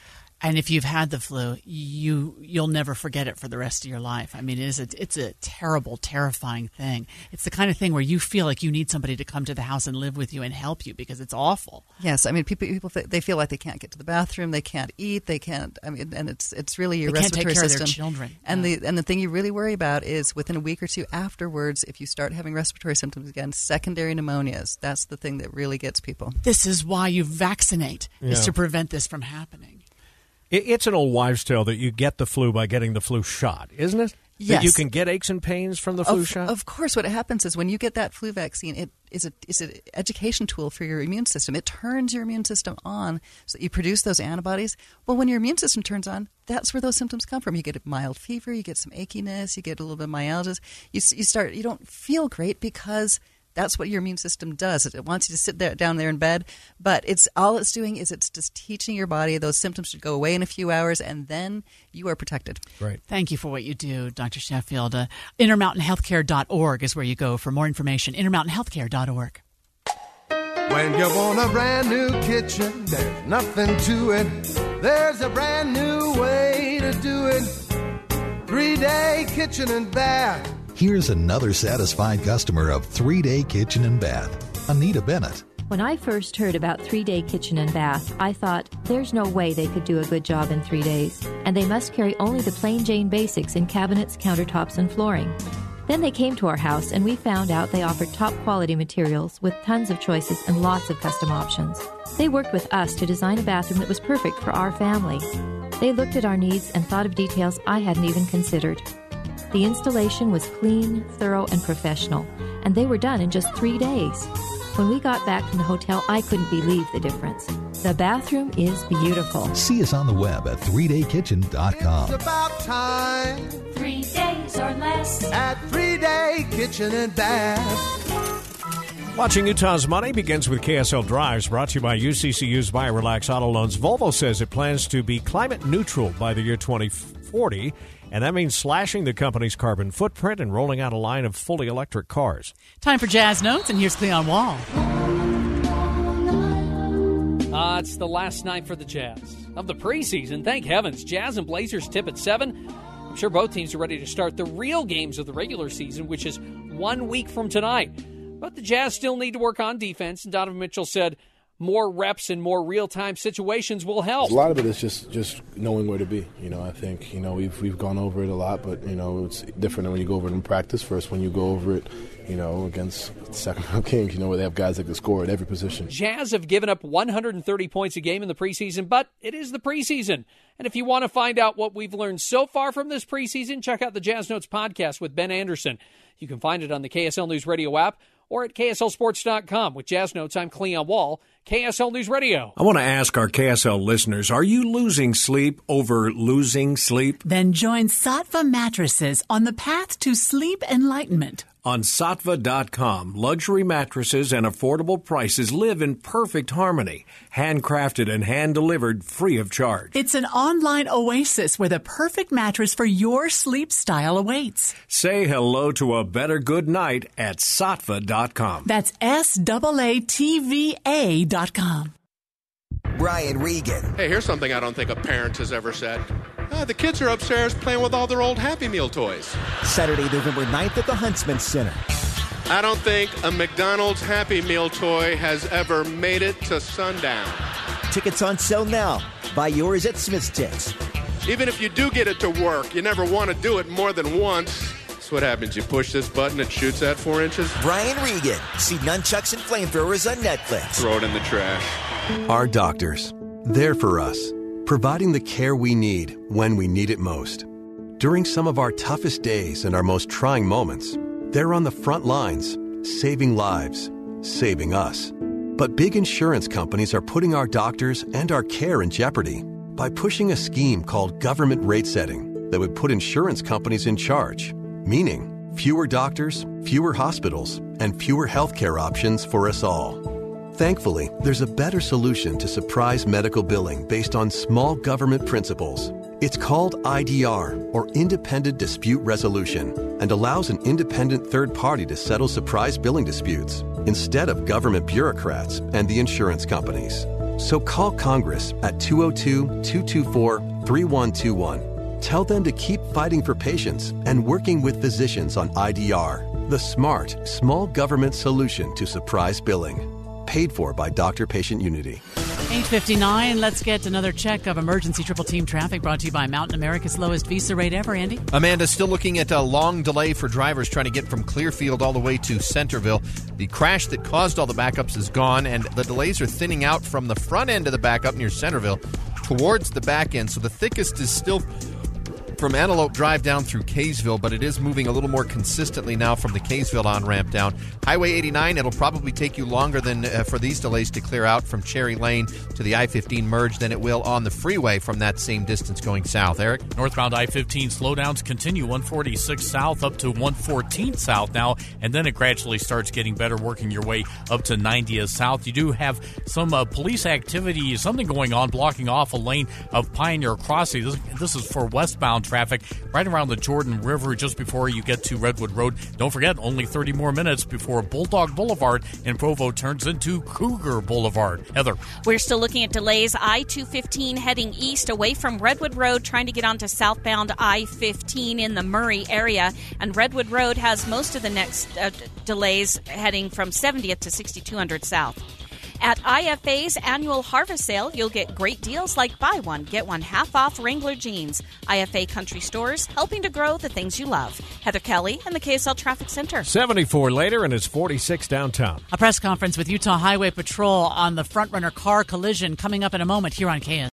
And if you've had the flu, you, you'll never forget it for the rest of your life. I mean, it is a, it's a terrible, terrifying thing. It's the kind of thing where you feel like you need somebody to come to the house and live with you and help you because it's awful. Yes, I mean, people people they feel like they can't get to the bathroom, they can't eat, they can't. I mean, and it's it's really your they respiratory can't take care system. Of their children. And yeah. the and the thing you really worry about is within a week or two afterwards, if you start having respiratory symptoms again, secondary pneumonias. That's the thing that really gets people. This is why you vaccinate, Yeah. is to prevent this from happening. It's an old wives' tale that you get the flu by getting the flu shot, isn't it? Yes. That you can get aches and pains from the flu of, shot? Of course. What happens is when you get that flu vaccine, it is a is an education tool for your immune system. It turns your immune system on so that you produce those antibodies. Well, when your immune system turns on, that's where those symptoms come from. You get a mild fever, you get some achiness, you get a little bit of myalgia. You, you start, you don't feel great because that's what your immune system does. It wants you to sit there, down there in bed, but it's all it's doing is it's just teaching your body those symptoms should go away in a few hours, and then you are protected. Right. Thank you for what you do, Doctor Sheffield. Uh, intermountain healthcare dot org is where you go for more information. intermountain healthcare dot org. When you want a brand new kitchen, there's nothing to it. There's a brand new way to do it. Three-day kitchen and bath. Here's another satisfied customer of Three Day Kitchen and Bath, Anita Bennett. When I first heard about Three Day Kitchen and Bath, I thought, there's no way they could do a good job in three days, and they must carry only the plain Jane basics in cabinets, countertops, and flooring. Then they came to our house, and we found out they offered top-quality materials with tons of choices and lots of custom options. They worked with us to design a bathroom that was perfect for our family. They looked at our needs and thought of details I hadn't even considered. The installation was clean, thorough, and professional, and they were done in just three days. When we got back from the hotel, I couldn't believe the difference. The bathroom is beautiful. See us on the web at three day kitchen dot com. It's about time. Three days or less. At Three Day Kitchen and Bath. Watching Utah's Money begins with K S L Drives, brought to you by U C C U's Buy Relax Auto Loans. Volvo says it plans to be climate neutral by the year twenty forty, and that means slashing the company's carbon footprint and rolling out a line of fully electric cars. Time for Jazz Notes, and here's Cleon Wall. Uh, it's the last night for the Jazz of the preseason. Thank heavens. Jazz and Blazers tip at seven. I'm sure both teams are ready to start the real games of the regular season, which is one week from tonight. But the Jazz still need to work on defense, and Donovan Mitchell said more reps and more real-time situations will help. A lot of it is just, just knowing where to be. You know, I think, you know, we've we've gone over it a lot, but, you know, it's different than when you go over it in practice. First, when you go over it, you know, against Sacramento Kings, you know, where they have guys that can score at every position. Jazz have given up one hundred thirty points a game in the preseason, but it is the preseason. And if you want to find out what we've learned so far from this preseason, check out the Jazz Notes podcast with Ben Anderson. You can find it on the K S L News Radio app or at K S L Sports dot com. With Jazz Notes, I'm Cleon Wall, K S L News Radio. I want to ask our K S L listeners, are you losing sleep over losing sleep? Then join Sattva Mattresses on the path to sleep enlightenment. On Sattva dot com, luxury mattresses and affordable prices live in perfect harmony, handcrafted and hand-delivered free of charge. It's an online oasis where the perfect mattress for your sleep style awaits. Say hello to a better good night at Sattva dot com. That's S A A T V A dot com. Brian Regan. Hey, here's something I don't think a parent has ever said. Uh, the kids are upstairs playing with all their old Happy Meal toys. Saturday, November ninth at the Huntsman Center. I don't think a McDonald's Happy Meal toy has ever made it to sundown. Tickets on sale now. Buy yours at Smith's Tits. Even if you do get it to work, you never want to do it more than once. That's what happens. You push this button, it shoots at four inches. Brian Regan. See Nunchucks and Flamethrowers on Netflix. Throw it in the trash. Our doctors, there for us, providing the care we need when we need it most. During some of our toughest days and our most trying moments, they're on the front lines, saving lives, saving us. But big insurance companies are putting our doctors and our care in jeopardy by pushing a scheme called government rate setting that would put insurance companies in charge, meaning fewer doctors, fewer hospitals, and fewer healthcare options for us all. Thankfully, there's a better solution to surprise medical billing based on small government principles. It's called I D R, or Independent Dispute Resolution, and allows an independent third party to settle surprise billing disputes instead of government bureaucrats and the insurance companies. So call Congress at two oh two, two two four, three one two one. Tell them to keep fighting for patients and working with physicians on I D R, the smart, small government solution to surprise billing. Paid for by Doctor-Patient Unity. eight fifty-nine, let's get another check of emergency triple team traffic brought to you by Mountain America's lowest Visa rate ever, Andy. Amanda, still looking at a long delay for drivers trying to get from Clearfield all the way to Centerville. The crash that caused all the backups is gone, and the delays are thinning out from the front end of the backup near Centerville towards the back end. So the thickest is still from Antelope Drive down through Kaysville, but it is moving a little more consistently now from the Kaysville on-ramp down. Highway eighty-nine, it'll probably take you longer than uh, for these delays to clear out from Cherry Lane to the I fifteen merge than it will on the freeway from that same distance going south. Eric? Northbound I fifteen slowdowns continue one forty-six south up to one fourteen south now, and then it gradually starts getting better, working your way up to ninetieth south. You do have some uh, police activity, something going on, blocking off a lane of Pioneer Crossing. This, this is for westbound traffic right around the Jordan River just before you get to Redwood Road. Don't forget, only thirty more minutes before Bulldog Boulevard in Provo turns into Cougar Boulevard. Heather. We're still looking at delays. I two fifteen heading east away from Redwood Road, trying to get onto southbound I fifteen in the Murray area. And Redwood Road has most of the next uh, delays heading from seventieth to sixty-two hundred south. At I F A's annual harvest sale, you'll get great deals like buy one, get one half off Wrangler jeans. I F A Country Stores, helping to grow the things you love. Heather Kelly and the K S L Traffic Center. seventy-four later, and it's forty-six downtown. A press conference with Utah Highway Patrol on the front-runner car collision coming up in a moment here on K S L.